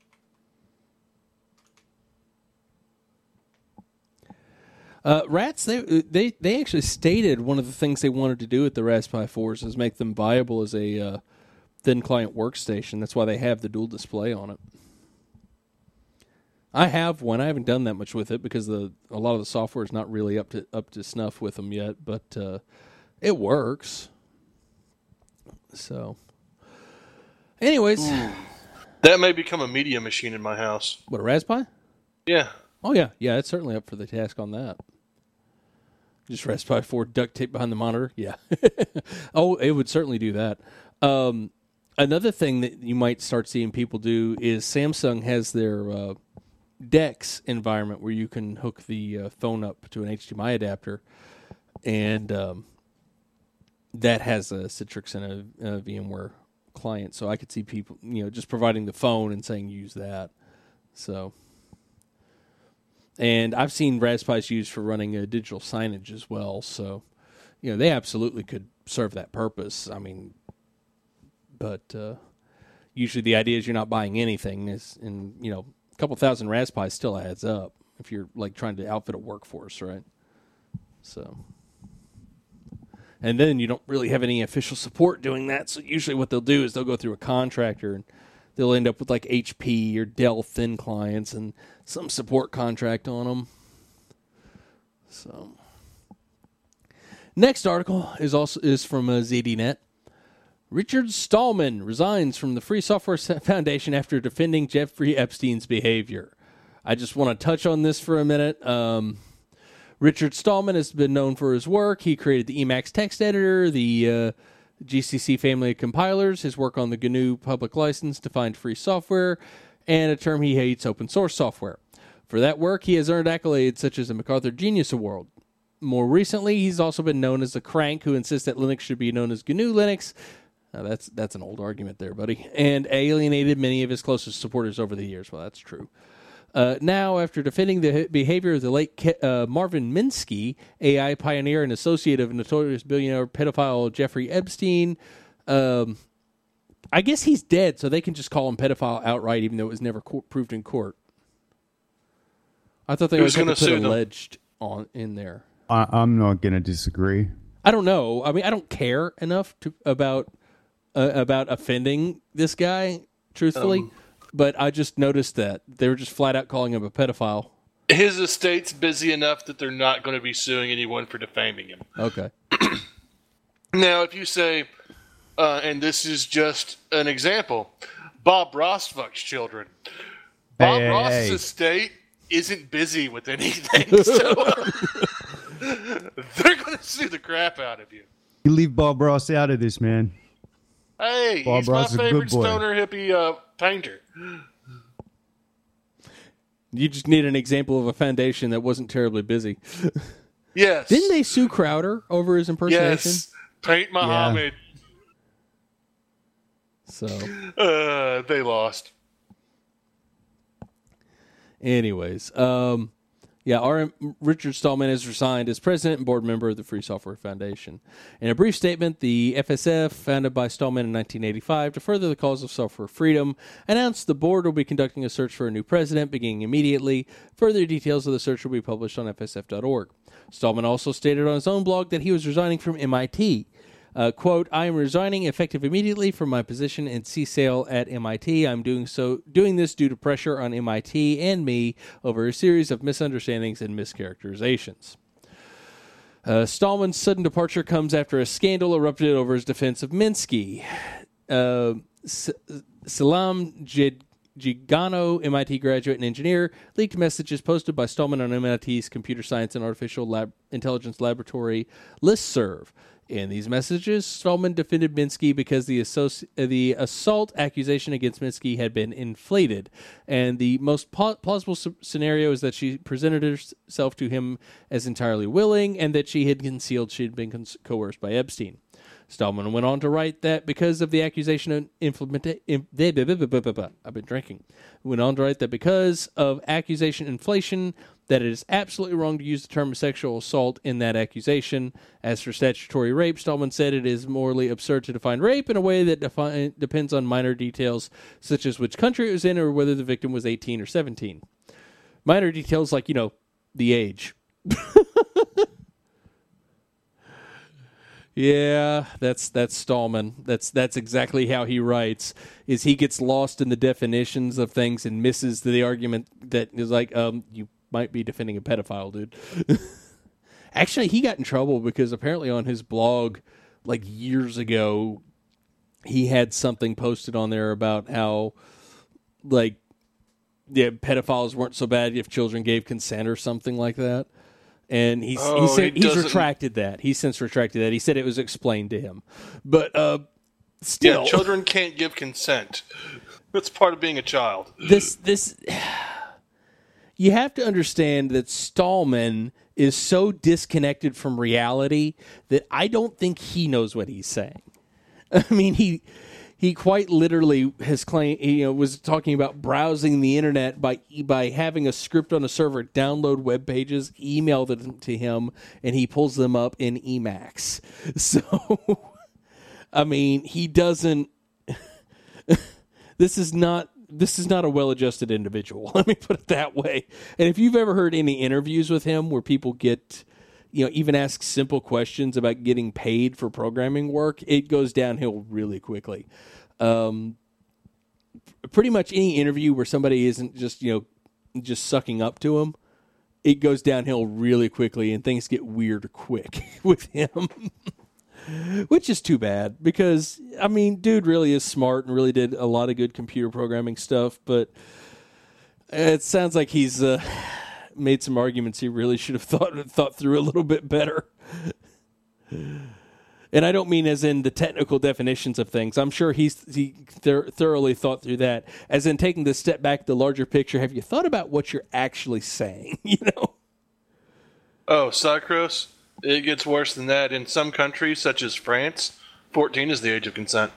Speaker 1: Rats, they actually stated one of the things they wanted to do with the Raspberry 4s is make them viable as a thin client workstation. That's why they have the dual display on it. I have one. I haven't done that much with it because a lot of the software is not really up to snuff with them yet, but it works. So, anyways,
Speaker 2: that may become a media machine in my house.
Speaker 1: What, a Raspberry?
Speaker 2: Yeah.
Speaker 1: Oh yeah, it's certainly up for the task on that. Just Raspberry 4 duct tape behind the monitor. Yeah. Oh, it would certainly do that. Another thing that you might start seeing people do is Samsung has their DeX environment where you can hook the phone up to an HDMI adapter, and that has a Citrix and a VMware client. So I could see people, just providing the phone and saying use that. So, and I've seen Raspberries used for running digital signage as well. So, they absolutely could serve that purpose. I mean, but usually the idea is you're not buying anything, and a couple thousand Raspberries still adds up if you're like trying to outfit a workforce, right? So, and then you don't really have any official support doing that. So usually what they'll do is they'll go through a contractor and they'll end up with like HP or Dell thin clients and some support contract on them. So, next article is from ZDNet. Richard Stallman resigns from the Free Software Foundation after defending Jeffrey Epstein's behavior. I just want to touch on this for a minute. Richard Stallman has been known for his work. He created the Emacs text editor, the GCC family of compilers, his work on the GNU public license defined free software, and a term he hates, open source software. For that work, he has earned accolades such as the MacArthur Genius Award. More recently, he's also been known as a crank who insists that Linux should be known as GNU Linux. That's an old argument there, buddy. And alienated many of his closest supporters over the years. Well, that's true. Now, after defending the behavior of the late Marvin Minsky, AI pioneer and associate of notorious billionaire pedophile Jeffrey Epstein, I guess he's dead, so they can just call him pedophile outright, even though it was never proved in court. I thought they were going to put alleged in there.
Speaker 3: I'm not going to disagree.
Speaker 1: I don't know. I mean, I don't care enough about offending this guy, truthfully. But I just noticed that they were just flat out calling him a pedophile.
Speaker 2: His estate's busy enough that they're not going to be suing anyone for defaming him.
Speaker 1: Okay.
Speaker 2: Now, if you say, and this is just an example, Bob Ross fucks children. Bob Ross's estate isn't busy with anything, so they're going to sue the crap out of you.
Speaker 3: You leave Bob Ross out of this, man.
Speaker 2: Hey,
Speaker 3: Bob
Speaker 2: he's
Speaker 3: Ross
Speaker 2: my
Speaker 3: is a good
Speaker 2: favorite
Speaker 3: boy.
Speaker 2: stoner hippie painter.
Speaker 1: You just need an example of a foundation that wasn't terribly busy.
Speaker 2: Yes.
Speaker 1: Didn't they sue Crowder over his impersonation?
Speaker 2: Yes. Paint Muhammad.
Speaker 1: So.
Speaker 2: They lost.
Speaker 1: Anyways, Richard Stallman has resigned as president and board member of the Free Software Foundation. In a brief statement, the FSF, founded by Stallman in 1985 to further the cause of software freedom, announced the board will be conducting a search for a new president beginning immediately. Further details of the search will be published on fsf.org. Stallman also stated on his own blog that he was resigning from MIT. Quote, I am resigning effective immediately from my position in CSAIL at MIT. I'm doing this due to pressure on MIT and me over a series of misunderstandings and mischaracterizations. Stallman's sudden departure comes after a scandal erupted over his defense of Minsky. Salam Gigano, MIT graduate and engineer, leaked messages posted by Stallman on MIT's Computer Science and Artificial Intelligence Laboratory listserv. In these messages, Stallman defended Minsky because the assault accusation against Minsky had been inflated, and the most plausible scenario is that she presented herself to him as entirely willing, and that she had concealed she had been coerced by Epstein. Stallman went on to write that because of the accusation of inflation, that it is absolutely wrong to use the term sexual assault in that accusation. As for statutory rape, Stallman said it is morally absurd to define rape in a way that depends on minor details, such as which country it was in or whether the victim was 18 or 17. Minor details like, the age. Yeah, that's Stallman. That's exactly how he writes. Is he gets lost in the definitions of things and misses the argument that is like, you might be defending a pedophile, dude. Actually, he got in trouble because apparently on his blog, like years ago, he had something posted on there about how, like, pedophiles weren't so bad if children gave consent or something like that. And he's retracted that. He's since retracted that. He said it was explained to him. But still,
Speaker 2: children can't give consent. That's part of being a child.
Speaker 1: This you have to understand that Stallman is so disconnected from reality that I don't think he knows what he's saying. I mean, he quite literally has claimed, was talking about browsing the internet by having a script on a server download web pages, email them to him, and he pulls them up in Emacs. So, I mean, he doesn't. This is not a well-adjusted individual. Let me put it that way. And if you've ever heard any interviews with him where people get, even ask simple questions about getting paid for programming work, it goes downhill really quickly. Pretty much any interview where somebody isn't just sucking up to him, it goes downhill really quickly and things get weird quick with him. Which is too bad because, I mean, dude really is smart and really did a lot of good computer programming stuff, but it sounds like he's made some arguments he really should have thought through a little bit better. And I don't mean as in the technical definitions of things. I'm sure he thoroughly thought through that. As in taking the step back, the larger picture. Have you thought about what you're actually saying?
Speaker 2: Oh, sucrose? It gets worse than that. In some countries, such as France, 14 is the age of consent.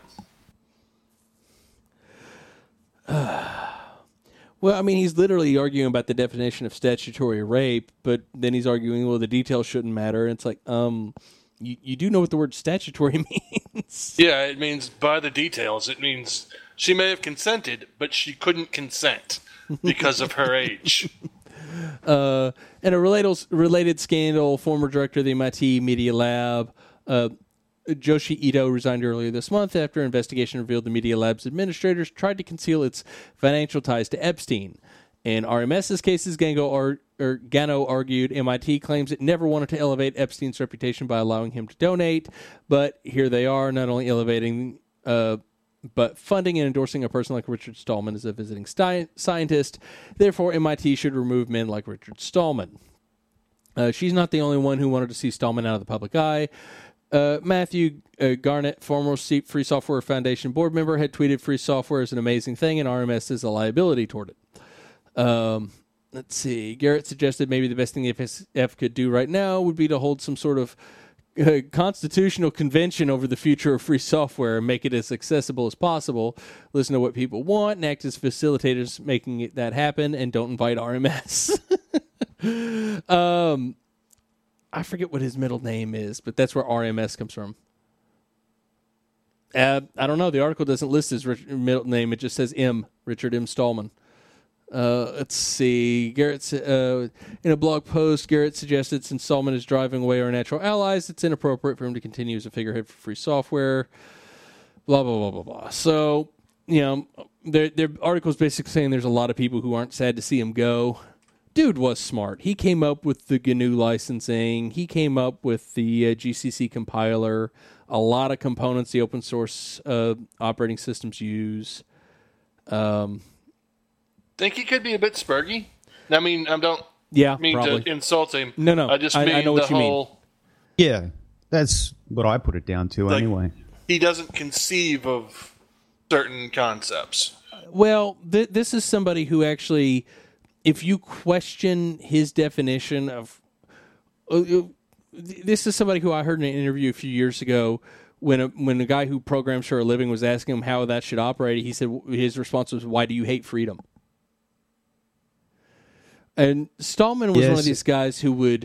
Speaker 1: Well, I mean, he's literally arguing about the definition of statutory rape, but then he's arguing, well, the details shouldn't matter. And it's like, you do know what the word statutory means.
Speaker 2: Yeah, it means by the details. It means she may have consented, but she couldn't consent because of her age.
Speaker 1: In a related scandal, former director of the MIT Media Lab, Joshi Ito, resigned earlier this month after an investigation revealed the Media Lab's administrators tried to conceal its financial ties to Epstein. In RMS's cases, Gano argued MIT claims it never wanted to elevate Epstein's reputation by allowing him to donate, but here they are, not only elevating, but funding and endorsing a person like Richard Stallman as a visiting scientist. Therefore, MIT should remove men like Richard Stallman. She's not the only one who wanted to see Stallman out of the public eye. Matthew Garnett, former Free Software Foundation board member, had tweeted free software is an amazing thing and RMS is a liability toward it. Let's see. Garrett suggested maybe the best thing the FSF could do right now would be to hold some sort of constitutional convention over the future of free software and make it as accessible as possible, listen to what people want, and act as facilitators making that happen, and don't invite RMS. I forget what his middle name is, but that's where RMS comes from. I don't know. The article doesn't list his middle name. It just says M, Richard M. Stallman. Let's see. Garrett, in a blog post, Garrett suggested since Stallman is driving away our natural allies, it's inappropriate for him to continue as a figurehead for free software. Blah, blah, blah, blah, blah. So, their article is basically saying there's a lot of people who aren't sad to see him go. Dude was smart. He came up with the GNU licensing. He came up with the GCC compiler. A lot of components the open source operating systems use.
Speaker 2: Think he could be a bit spurgy? I mean, I don't mean
Speaker 1: probably.
Speaker 2: to insult him.
Speaker 1: No.
Speaker 2: I just mean
Speaker 1: I know what
Speaker 2: the
Speaker 1: you
Speaker 2: whole...
Speaker 1: mean.
Speaker 3: Yeah, that's what I put it down to anyway.
Speaker 2: He doesn't conceive of certain concepts.
Speaker 1: Well, this is somebody who actually... If you question his definition of... this is somebody who I heard in an interview a few years ago when a guy who programs for a living was asking him how that should operate. He said his response was, "Why do you hate freedom?" And Stallman was one of these guys who would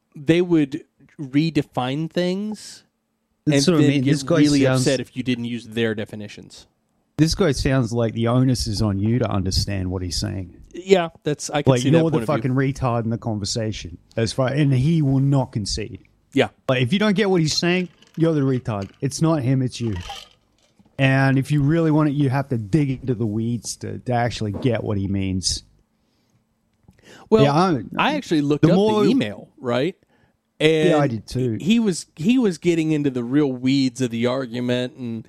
Speaker 1: redefine things and then get really upset if you didn't use their definitions.
Speaker 3: This guy sounds like the onus is on you to understand what he's saying.
Speaker 1: Yeah, I can see that
Speaker 3: you're
Speaker 1: point
Speaker 3: the fucking retard in the conversation, and he will not concede.
Speaker 1: Yeah,
Speaker 3: like if you don't get what he's saying, you're the retard. It's not him, it's you. And if you really want it, you have to dig into the weeds to actually get what he means.
Speaker 1: Well, yeah, I actually looked up the email, right? And
Speaker 3: yeah, I did too.
Speaker 1: He was getting into the real weeds of the argument, and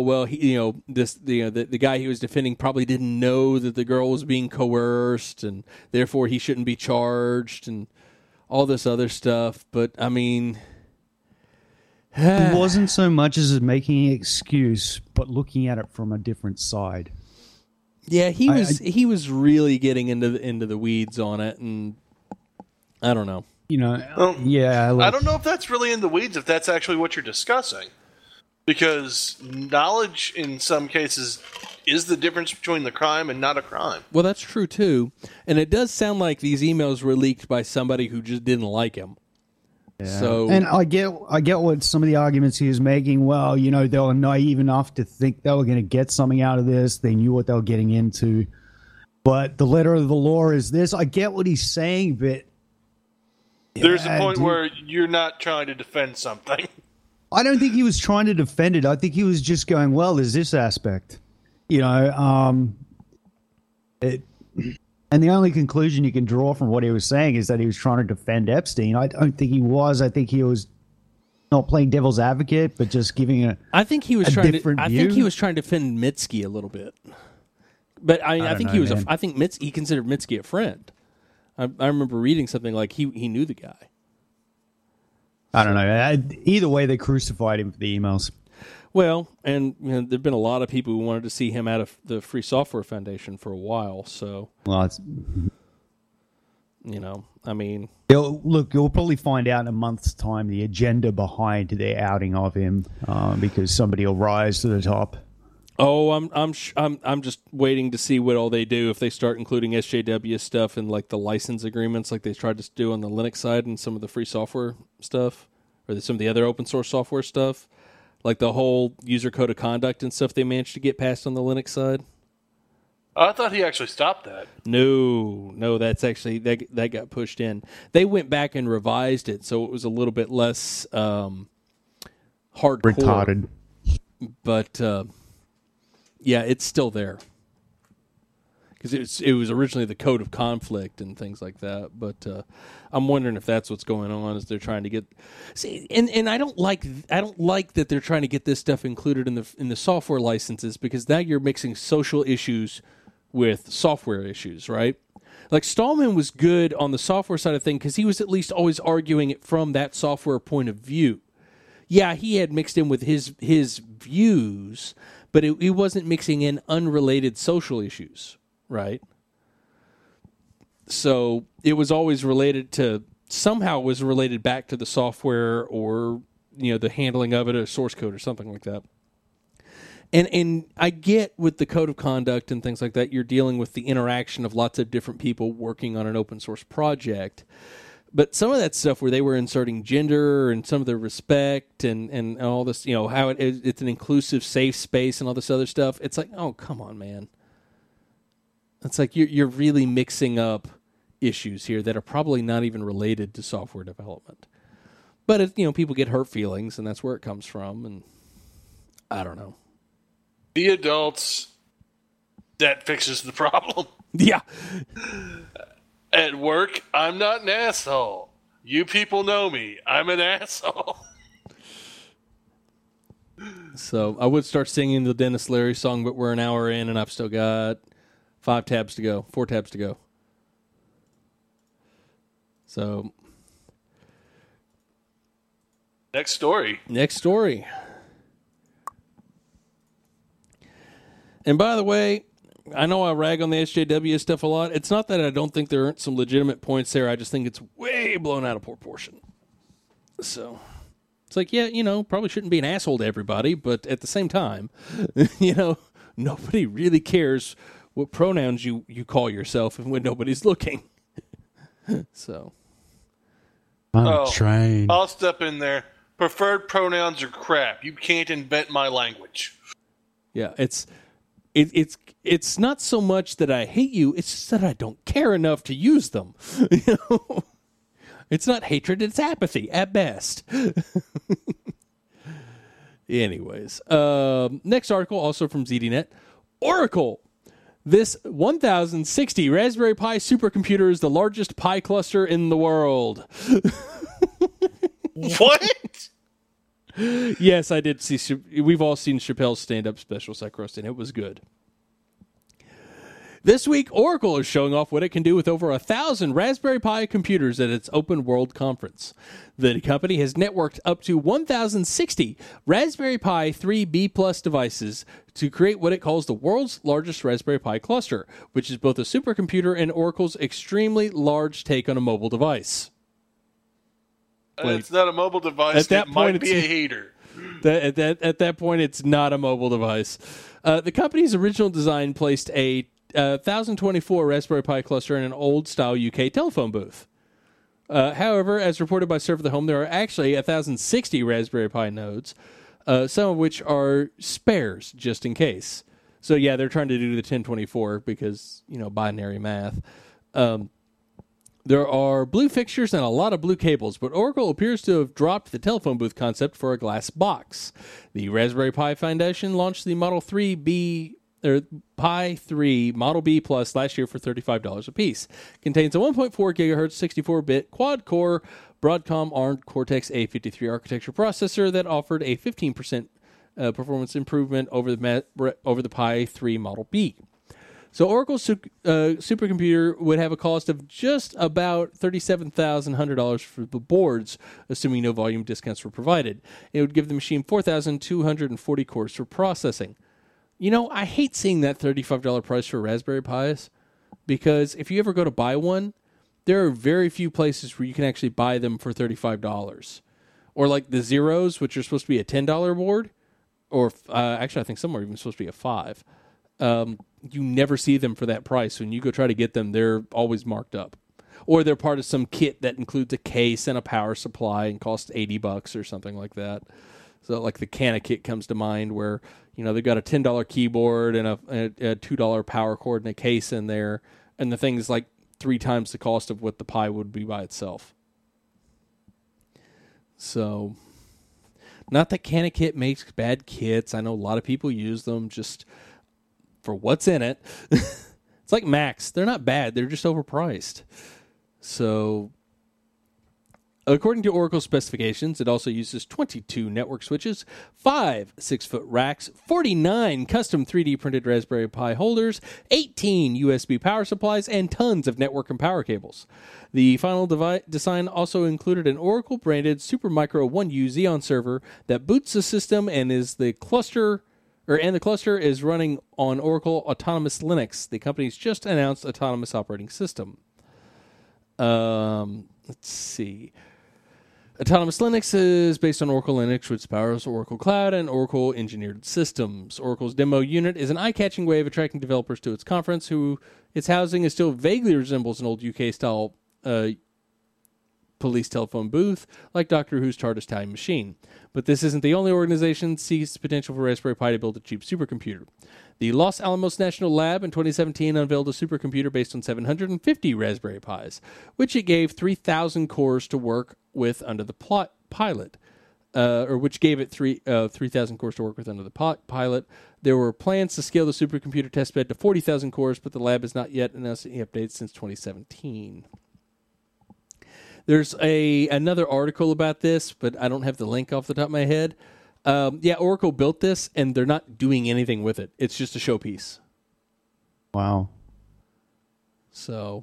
Speaker 1: the guy he was defending probably didn't know that the girl was being coerced, and therefore he shouldn't be charged, and all this other stuff. But I mean,
Speaker 3: it wasn't so much as making an excuse, but looking at it from a different side.
Speaker 1: Yeah, he was really getting into the weeds on it, and I don't know.
Speaker 2: I don't know if that's really in the weeds, if that's actually what you're discussing. Because knowledge, in some cases, is the difference between the crime and not a crime.
Speaker 1: Well, that's true, too. And it does sound like these emails were leaked by somebody who just didn't like him. Yeah. So,
Speaker 3: and I get what some of the arguments he was making. Well, they were naive enough to think they were going to get something out of this. They knew what they were getting into. But the letter of the law is this. I get what he's saying, but...
Speaker 2: There's a point where you're not trying to defend something.
Speaker 3: I don't think he was trying to defend it. I think he was just going, well, there's this aspect. And the only conclusion you can draw from what he was saying is that he was trying to defend Epstein. I don't think he was. I think he was not playing devil's advocate, but just giving
Speaker 1: I think he was trying
Speaker 3: different
Speaker 1: to. I
Speaker 3: view.
Speaker 1: think he was trying to defend Mitski a little bit. But I think he was. I think he considered Mitski a friend. I remember reading something like he knew the guy.
Speaker 3: I don't know. Either way, they crucified him for the emails.
Speaker 1: Well, and there've been a lot of people who wanted to see him out of the Free Software Foundation for a while. So,
Speaker 3: well,
Speaker 1: I mean,
Speaker 3: You'll probably find out in a month's time the agenda behind their outing of him, because somebody will rise to the top.
Speaker 1: oh, I'm just waiting to see what all they do if they start including SJW stuff and like the license agreements, like they tried to do on the Linux side and some of the free software stuff, or some of the other open source software stuff, like the whole user code of conduct and stuff they managed to get passed on the Linux side.
Speaker 2: I thought he actually stopped that.
Speaker 1: No, that's actually that got pushed in. They went back and revised it so it was a little bit less hardcore.
Speaker 3: Retarded.
Speaker 1: But yeah, it's still there because it was originally the code of conflict and things like that. But I'm wondering if that's what's going on, is they're trying to get and I don't like that they're trying to get this stuff included in the software licenses, because now you're mixing social issues with software issues, right? Like Stallman was good on the software side of things because he was at least always arguing it from that software point of view. Yeah, he had mixed in with his views, but he wasn't mixing in unrelated social issues, right? So it was always related to, somehow was related back to the software or, the handling of it, or source code or something like that. And I get with the code of conduct and things like that, you're dealing with the interaction of lots of different people working on an open source project. But some of that stuff where they were inserting gender and some of the respect and all this, how it's an inclusive, safe space and all this other stuff, it's like, oh, come on, man. It's like you're really mixing up issues here that are probably not even related to software development. But, people get hurt feelings, and that's where it comes from, and I don't know.
Speaker 2: The adults, that fixes the problem.
Speaker 1: Yeah.
Speaker 2: At work, I'm not an asshole. You people know me. I'm an asshole.
Speaker 1: So I would start singing the Dennis Leary song, but we're an hour in, and I've still got 4 tabs to go. So.
Speaker 2: Next story.
Speaker 1: And by the way, I know I rag on the SJW stuff a lot. It's not that I don't think there aren't some legitimate points there. I just think it's way blown out of proportion. So it's like, yeah, probably shouldn't be an asshole to everybody, but at the same time, nobody really cares what pronouns you call yourself when nobody's looking. So
Speaker 3: I'm trained.
Speaker 2: I'll step in there. Preferred pronouns are crap. You can't invent my language.
Speaker 1: Yeah, it's not so much that I hate you, it's just that I don't care enough to use them. It's not hatred, it's apathy at best. Anyways, next article, also from ZDNet. Oracle. This 1060 Raspberry Pi supercomputer is the largest Pi cluster in the world.
Speaker 2: What?
Speaker 1: Yes, I did see. We've all seen Chappelle's stand-up special, Cycross, and it was good. This week, Oracle is showing off what it can do with over 1,000 Raspberry Pi computers at its Open World Conference. The company has networked up to 1,060 Raspberry Pi 3B Plus devices to create what it calls the world's largest Raspberry Pi cluster, which is both a supercomputer and Oracle's extremely large take on a mobile device.
Speaker 2: It's not a mobile device.
Speaker 1: At that
Speaker 2: it
Speaker 1: point,
Speaker 2: might be a hater.
Speaker 1: At that point, it's not a mobile device. The company's original design placed a 1024 Raspberry Pi cluster in an old-style UK telephone booth. However, as reported by Serve the Home, there are actually 1,060 Raspberry Pi nodes, some of which are spares, just in case. So, yeah, they're trying to do the 1024 because, binary math. There are blue fixtures and a lot of blue cables, but Oracle appears to have dropped the telephone booth concept for a glass box. The Raspberry Pi Foundation launched the Model 3B or Pi 3 Model B Plus last year for $35 a piece. Contains a 1.4 gigahertz 64-bit quad-core Broadcom ARM Cortex-A53 architecture processor that offered a 15% performance improvement over the Pi 3 Model B. So Oracle's supercomputer would have a cost of just about $37,100 for the boards, assuming no volume discounts were provided. It would give the machine 4,240 cores for processing. I hate seeing that $35 price for Raspberry Pis, because if you ever go to buy one, there are very few places where you can actually buy them for $35. Or like the Zeros, which are supposed to be a $10 board, or actually I think some are even supposed to be a $5. You never see them for that price. When you go try to get them, they're always marked up. Or they're part of some kit that includes a case and a power supply and costs $80 or something like that. So like the Cana kit comes to mind where, they've got a $10 keyboard and a $2 power cord and a case in there. And the thing is like 3 times the cost of what the Pi would be by itself. So, not that Cana kit makes bad kits. I know a lot of people use them just for what's in it. It's like Macs. They're not bad. They're just overpriced. So, according to Oracle specifications, it also uses 22 network switches, 5 6-foot racks, 49 custom 3D printed Raspberry Pi holders, 18 USB power supplies, and tons of network and power cables. The final design also included an Oracle-branded Supermicro 1U Xeon server that boots the system and the cluster is running on Oracle Autonomous Linux, the company's just announced autonomous operating system. Let's see. Autonomous Linux is based on Oracle Linux, which powers Oracle Cloud and Oracle Engineered Systems. Oracle's demo unit is an eye-catching way of attracting developers to its conference, who its housing is still vaguely resembles an old UK-style police telephone booth, like Doctor Who's TARDIS Time Machine. But this isn't the only organization that sees potential for Raspberry Pi to build a cheap supercomputer. The Los Alamos National Lab in 2017 unveiled a supercomputer based on 750 Raspberry Pis, which it gave 3,000 cores to work with under the pilot. Which gave it 3,000 cores to work with under the pilot. There were plans to scale the supercomputer testbed to 40,000 cores, but the lab has not yet announced any updates since 2017. There's another article about this, but I don't have the link off the top of my head. Oracle built this, and they're not doing anything with it. It's just a showpiece.
Speaker 3: Wow.
Speaker 1: So,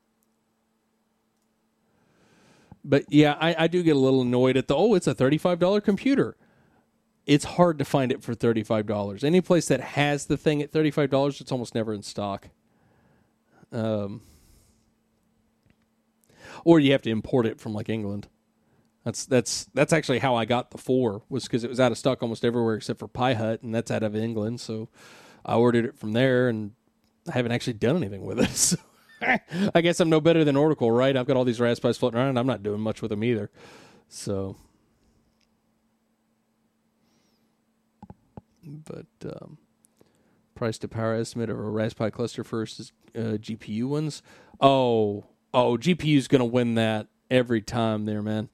Speaker 1: but yeah, I do get a little annoyed at it's a $35 computer. It's hard to find it for $35. Any place that has the thing at $35, it's almost never in stock. Or you have to import it from like England. That's actually how I got the 4, was because it was out of stock almost everywhere except for Pi Hut, and that's out of England. So I ordered it from there, and I haven't actually done anything with it. So I guess I'm no better than Oracle, right? I've got all these Raspberries floating around, and I'm not doing much with them either. So, but price to power estimate of a Raspberry cluster versus GPU ones. Oh, GPU's going to win that every time there, man.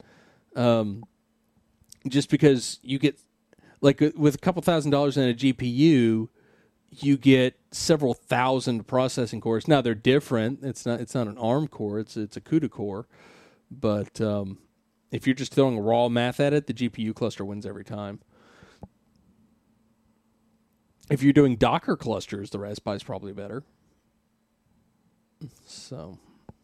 Speaker 1: Just because you get, like, with a couple $1,000s in a GPU, you get several thousand processing cores. Now they're different. It's not an ARM core. It's a CUDA core. But if you're just throwing raw math at it, the GPU cluster wins every time. If you're doing Docker clusters, the Raspberry is probably better. So,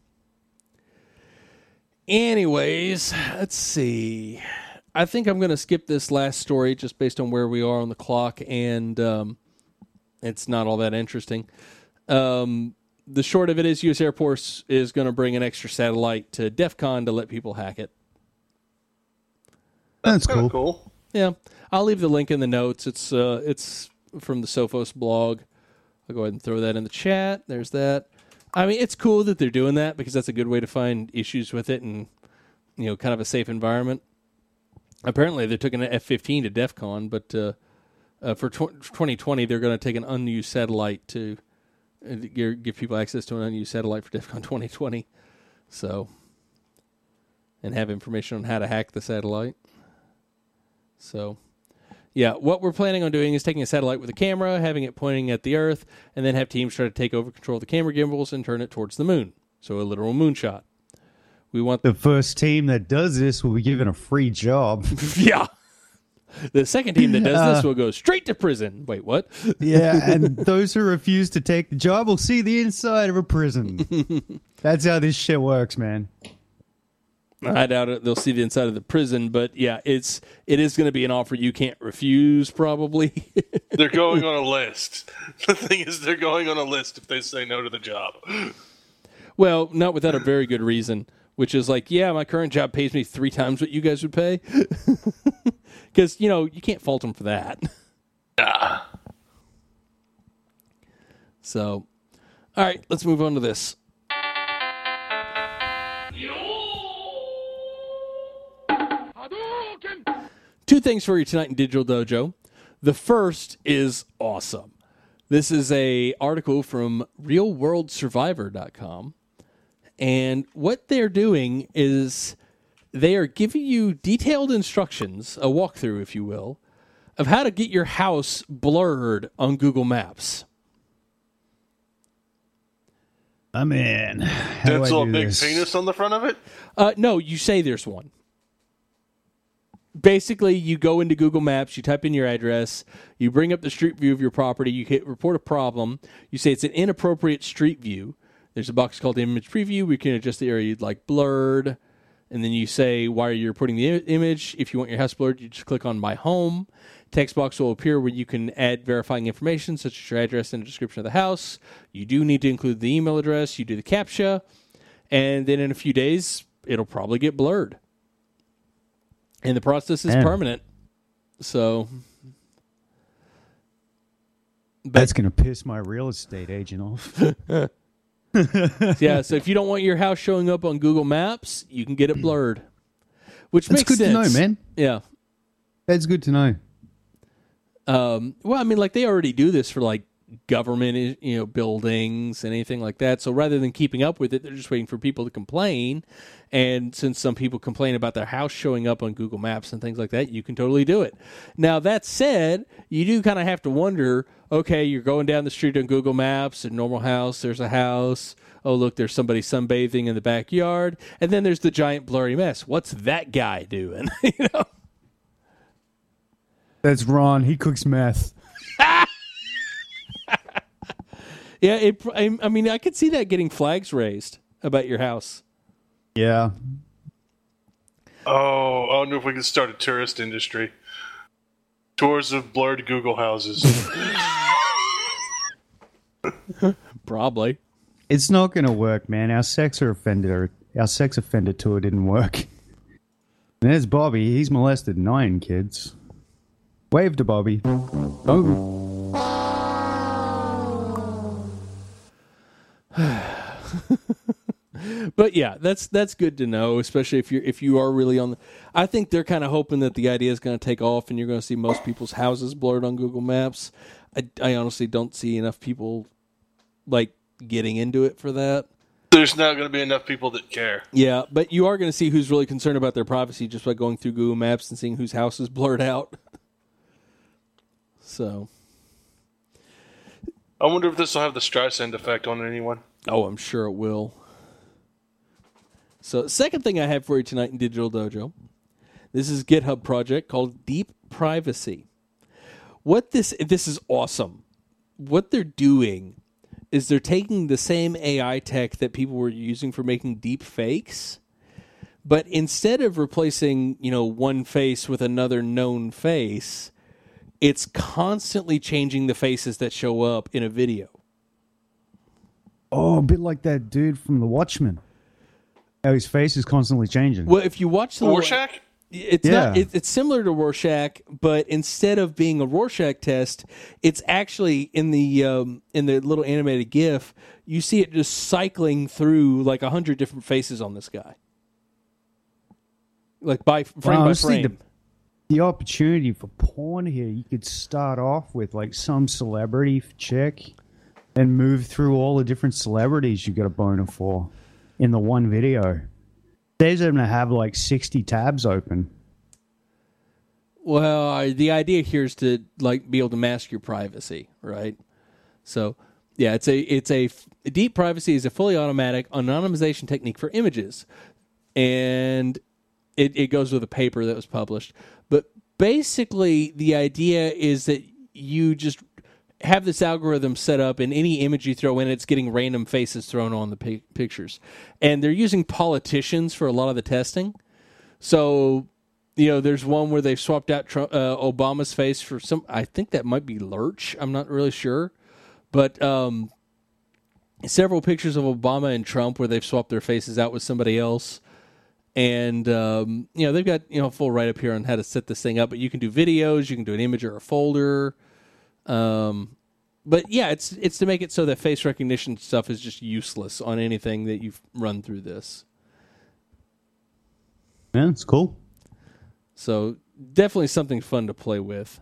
Speaker 1: anyways, let's see. I think I'm going to skip this last story just based on where we are on the clock, and it's not all that interesting. The short of it is U.S. Air Force is going to bring an extra satellite to DEF CON to let people hack it.
Speaker 3: That's
Speaker 2: Kinda
Speaker 3: cool.
Speaker 2: cool.
Speaker 1: Yeah, I'll leave the link in the notes. It's from the Sophos blog. I'll go ahead and throw that in the chat. There's that. I mean, it's cool that they're doing that because that's a good way to find issues with it and, kind of a safe environment. Apparently, they took an F-15 to DEF CON, but for 2020, they're going to take an unused satellite to give people access to an unused satellite for DEF CON 2020. So, and have information on how to hack the satellite. So, yeah, what we're planning on doing is taking a satellite with a camera, having it pointing at the Earth, and then have teams try to take over control of the camera gimbals and turn it towards the moon. So a literal moonshot. We want
Speaker 3: The first team that does this will be given a free job.
Speaker 1: yeah. The second team that does this will go straight to prison. Wait, what?
Speaker 3: Yeah, and those who refuse to take the job will see the inside of a prison. That's how this shit works, man.
Speaker 1: I doubt it. They'll see the inside of the prison, but yeah, it is going to be an offer you can't refuse, probably.
Speaker 2: They're going on a list. The thing is, they're going on a list if they say no to the job.
Speaker 1: Well, not without a very good reason, which is like, yeah, my current job pays me 3 times what you guys would pay. Because, you can't fault them for that.
Speaker 2: Nah.
Speaker 1: So, all right, let's move on to this. Two things for you tonight in Digital Dojo. The first is awesome. This is a article from realworldsurvivor.com. And what they're doing is they are giving you detailed instructions, a walkthrough, if you will, of how to get your house blurred on Google Maps.
Speaker 3: I'm in.
Speaker 2: That's a big penis on the front of it?
Speaker 1: No, you say there's one. Basically, you go into Google Maps, you type in your address, you bring up the street view of your property, you hit report a problem, you say it's an inappropriate street view. There's a box called image preview. We can adjust the area you'd like blurred. And then you say why you're putting the image. If you want your house blurred, you just click on My Home. Text box will appear where you can add verifying information, such as your address and a description of the house. You do need to include the email address. You do the CAPTCHA. And then in a few days, it'll probably get blurred. And the process is permanent. So
Speaker 3: that's going to piss my real estate agent off.
Speaker 1: Yeah, so if you don't want your house showing up on Google Maps, you can get it blurred. Which
Speaker 3: That's
Speaker 1: makes
Speaker 3: good
Speaker 1: sense.
Speaker 3: to know, man.
Speaker 1: Yeah.
Speaker 3: That's good to know.
Speaker 1: Well, I mean, like, they already do this for, like, government, buildings and anything like that. So rather than keeping up with it, they're just waiting for people to complain. And since some people complain about their house showing up on Google Maps and things like that, you can totally do it. Now, that said, you do kind of have to wonder, okay, you're going down the street on Google Maps, a normal house, there's a house. Oh, look, there's somebody sunbathing in the backyard. And then there's the giant blurry mess. What's that guy doing?
Speaker 3: That's Ron. He cooks meth.
Speaker 1: Yeah, I mean, I could see that getting flags raised about your house.
Speaker 3: Yeah.
Speaker 2: Oh, I wonder if we could start a tourist industry. Tours of blurred Google houses.
Speaker 1: Probably.
Speaker 3: It's not going to work, man. Our sex offender tour didn't work. And there's Bobby. He's molested 9 kids. Wave to Bobby. Oh.
Speaker 1: But yeah, that's good to know, especially if you are really on. I think they're kind of hoping that the idea is going to take off, and you're going to see most people's houses blurred on Google Maps. I honestly don't see enough people like getting into it for that.
Speaker 2: There's not going to be enough people that care.
Speaker 1: Yeah, but you are going to see who's really concerned about their privacy just by going through Google Maps and seeing whose house is blurred out. So,
Speaker 2: I wonder if this will have the Streisand effect on anyone.
Speaker 1: oh, I'm sure it will. So, second thing I have for you tonight in Digital Dojo, this is a GitHub project called Deep Privacy. What this is awesome. What they're doing is they're taking the same AI tech that people were using for making deep fakes, but instead of replacing, one face with another known face, it's constantly changing the faces that show up in a video.
Speaker 3: Oh, a bit like that dude from The Watchmen. How his face is constantly changing.
Speaker 1: Well, if you watch the
Speaker 2: Rorschach?
Speaker 1: It's similar to Rorschach, but instead of being a Rorschach test, it's actually in the little animated GIF. You see it just cycling through like 100 different faces on this guy, like by frame by frame.
Speaker 3: The opportunity for porn here, you could start off with like some celebrity chick and move through all the different celebrities you got a boner for in the one video. Saves them to have like 60 tabs open.
Speaker 1: Well, the idea here is to like be able to mask your privacy, right? So, yeah, deep privacy is a fully automatic anonymization technique for images, and it goes with a paper that was published. But basically, the idea is that you just have this algorithm set up, and any image you throw in, it's getting random faces thrown on the pictures. And they're using politicians for a lot of the testing. So, there's one where they've swapped out Obama's face for some, I think that might be Lurch. I'm not really sure. But several pictures of Obama and Trump where they've swapped their faces out with somebody else. And, they've got, a full write-up here on how to set this thing up. But you can do videos, you can do an image or a folder. But, yeah, it's to make it so that face recognition stuff is just useless on anything that you've run through this.
Speaker 3: Yeah, it's cool.
Speaker 1: So definitely something fun to play with.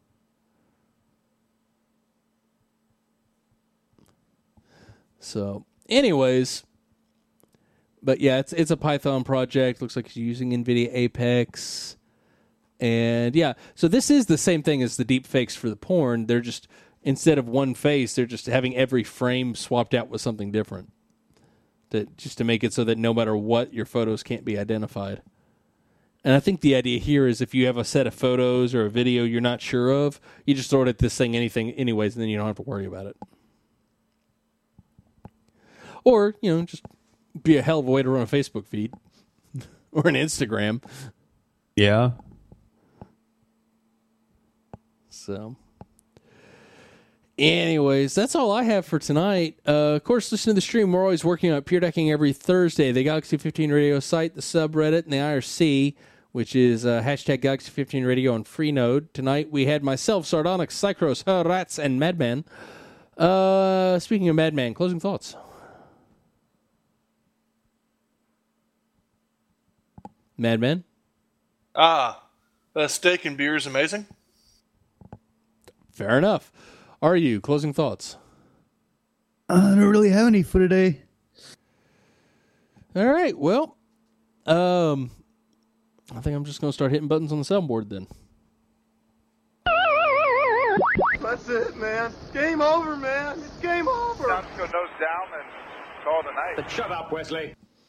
Speaker 1: So, anyways, but yeah, it's a Python project. Looks like it's using NVIDIA Apex. And yeah, so this is the same thing as the deep fakes for the porn. They're just, instead of one face, they're just having every frame swapped out with something different. Just to make it so that no matter what, your photos can't be identified. And I think the idea here is if you have a set of photos or a video you're not sure of, you just throw it at this thing anyways, and then you don't have to worry about it. Or, just be a hell of a way to run a Facebook feed or an Instagram.
Speaker 3: Yeah.
Speaker 1: So, anyways, that's all I have for tonight. Of course, listen to the stream. We're always working on Pure Decking every Thursday. The Galaxy 15 Radio site, the subreddit, and the IRC, which is hashtag Galaxy 15 Radio on Freenode. Tonight we had myself, Sardonyx, Psychros, Rats, and Madman. Speaking of Madman, closing thoughts. Madman?
Speaker 2: Steak and beer is amazing.
Speaker 1: Fair enough. Are you? Closing thoughts?
Speaker 3: I don't really have any for today.
Speaker 1: All right. Well, I think I'm just going to start hitting buttons on the soundboard then.
Speaker 4: That's it, man. Game over, man. It's game over. Sounds go nose down and call it a night.
Speaker 6: Shut up, Wesley.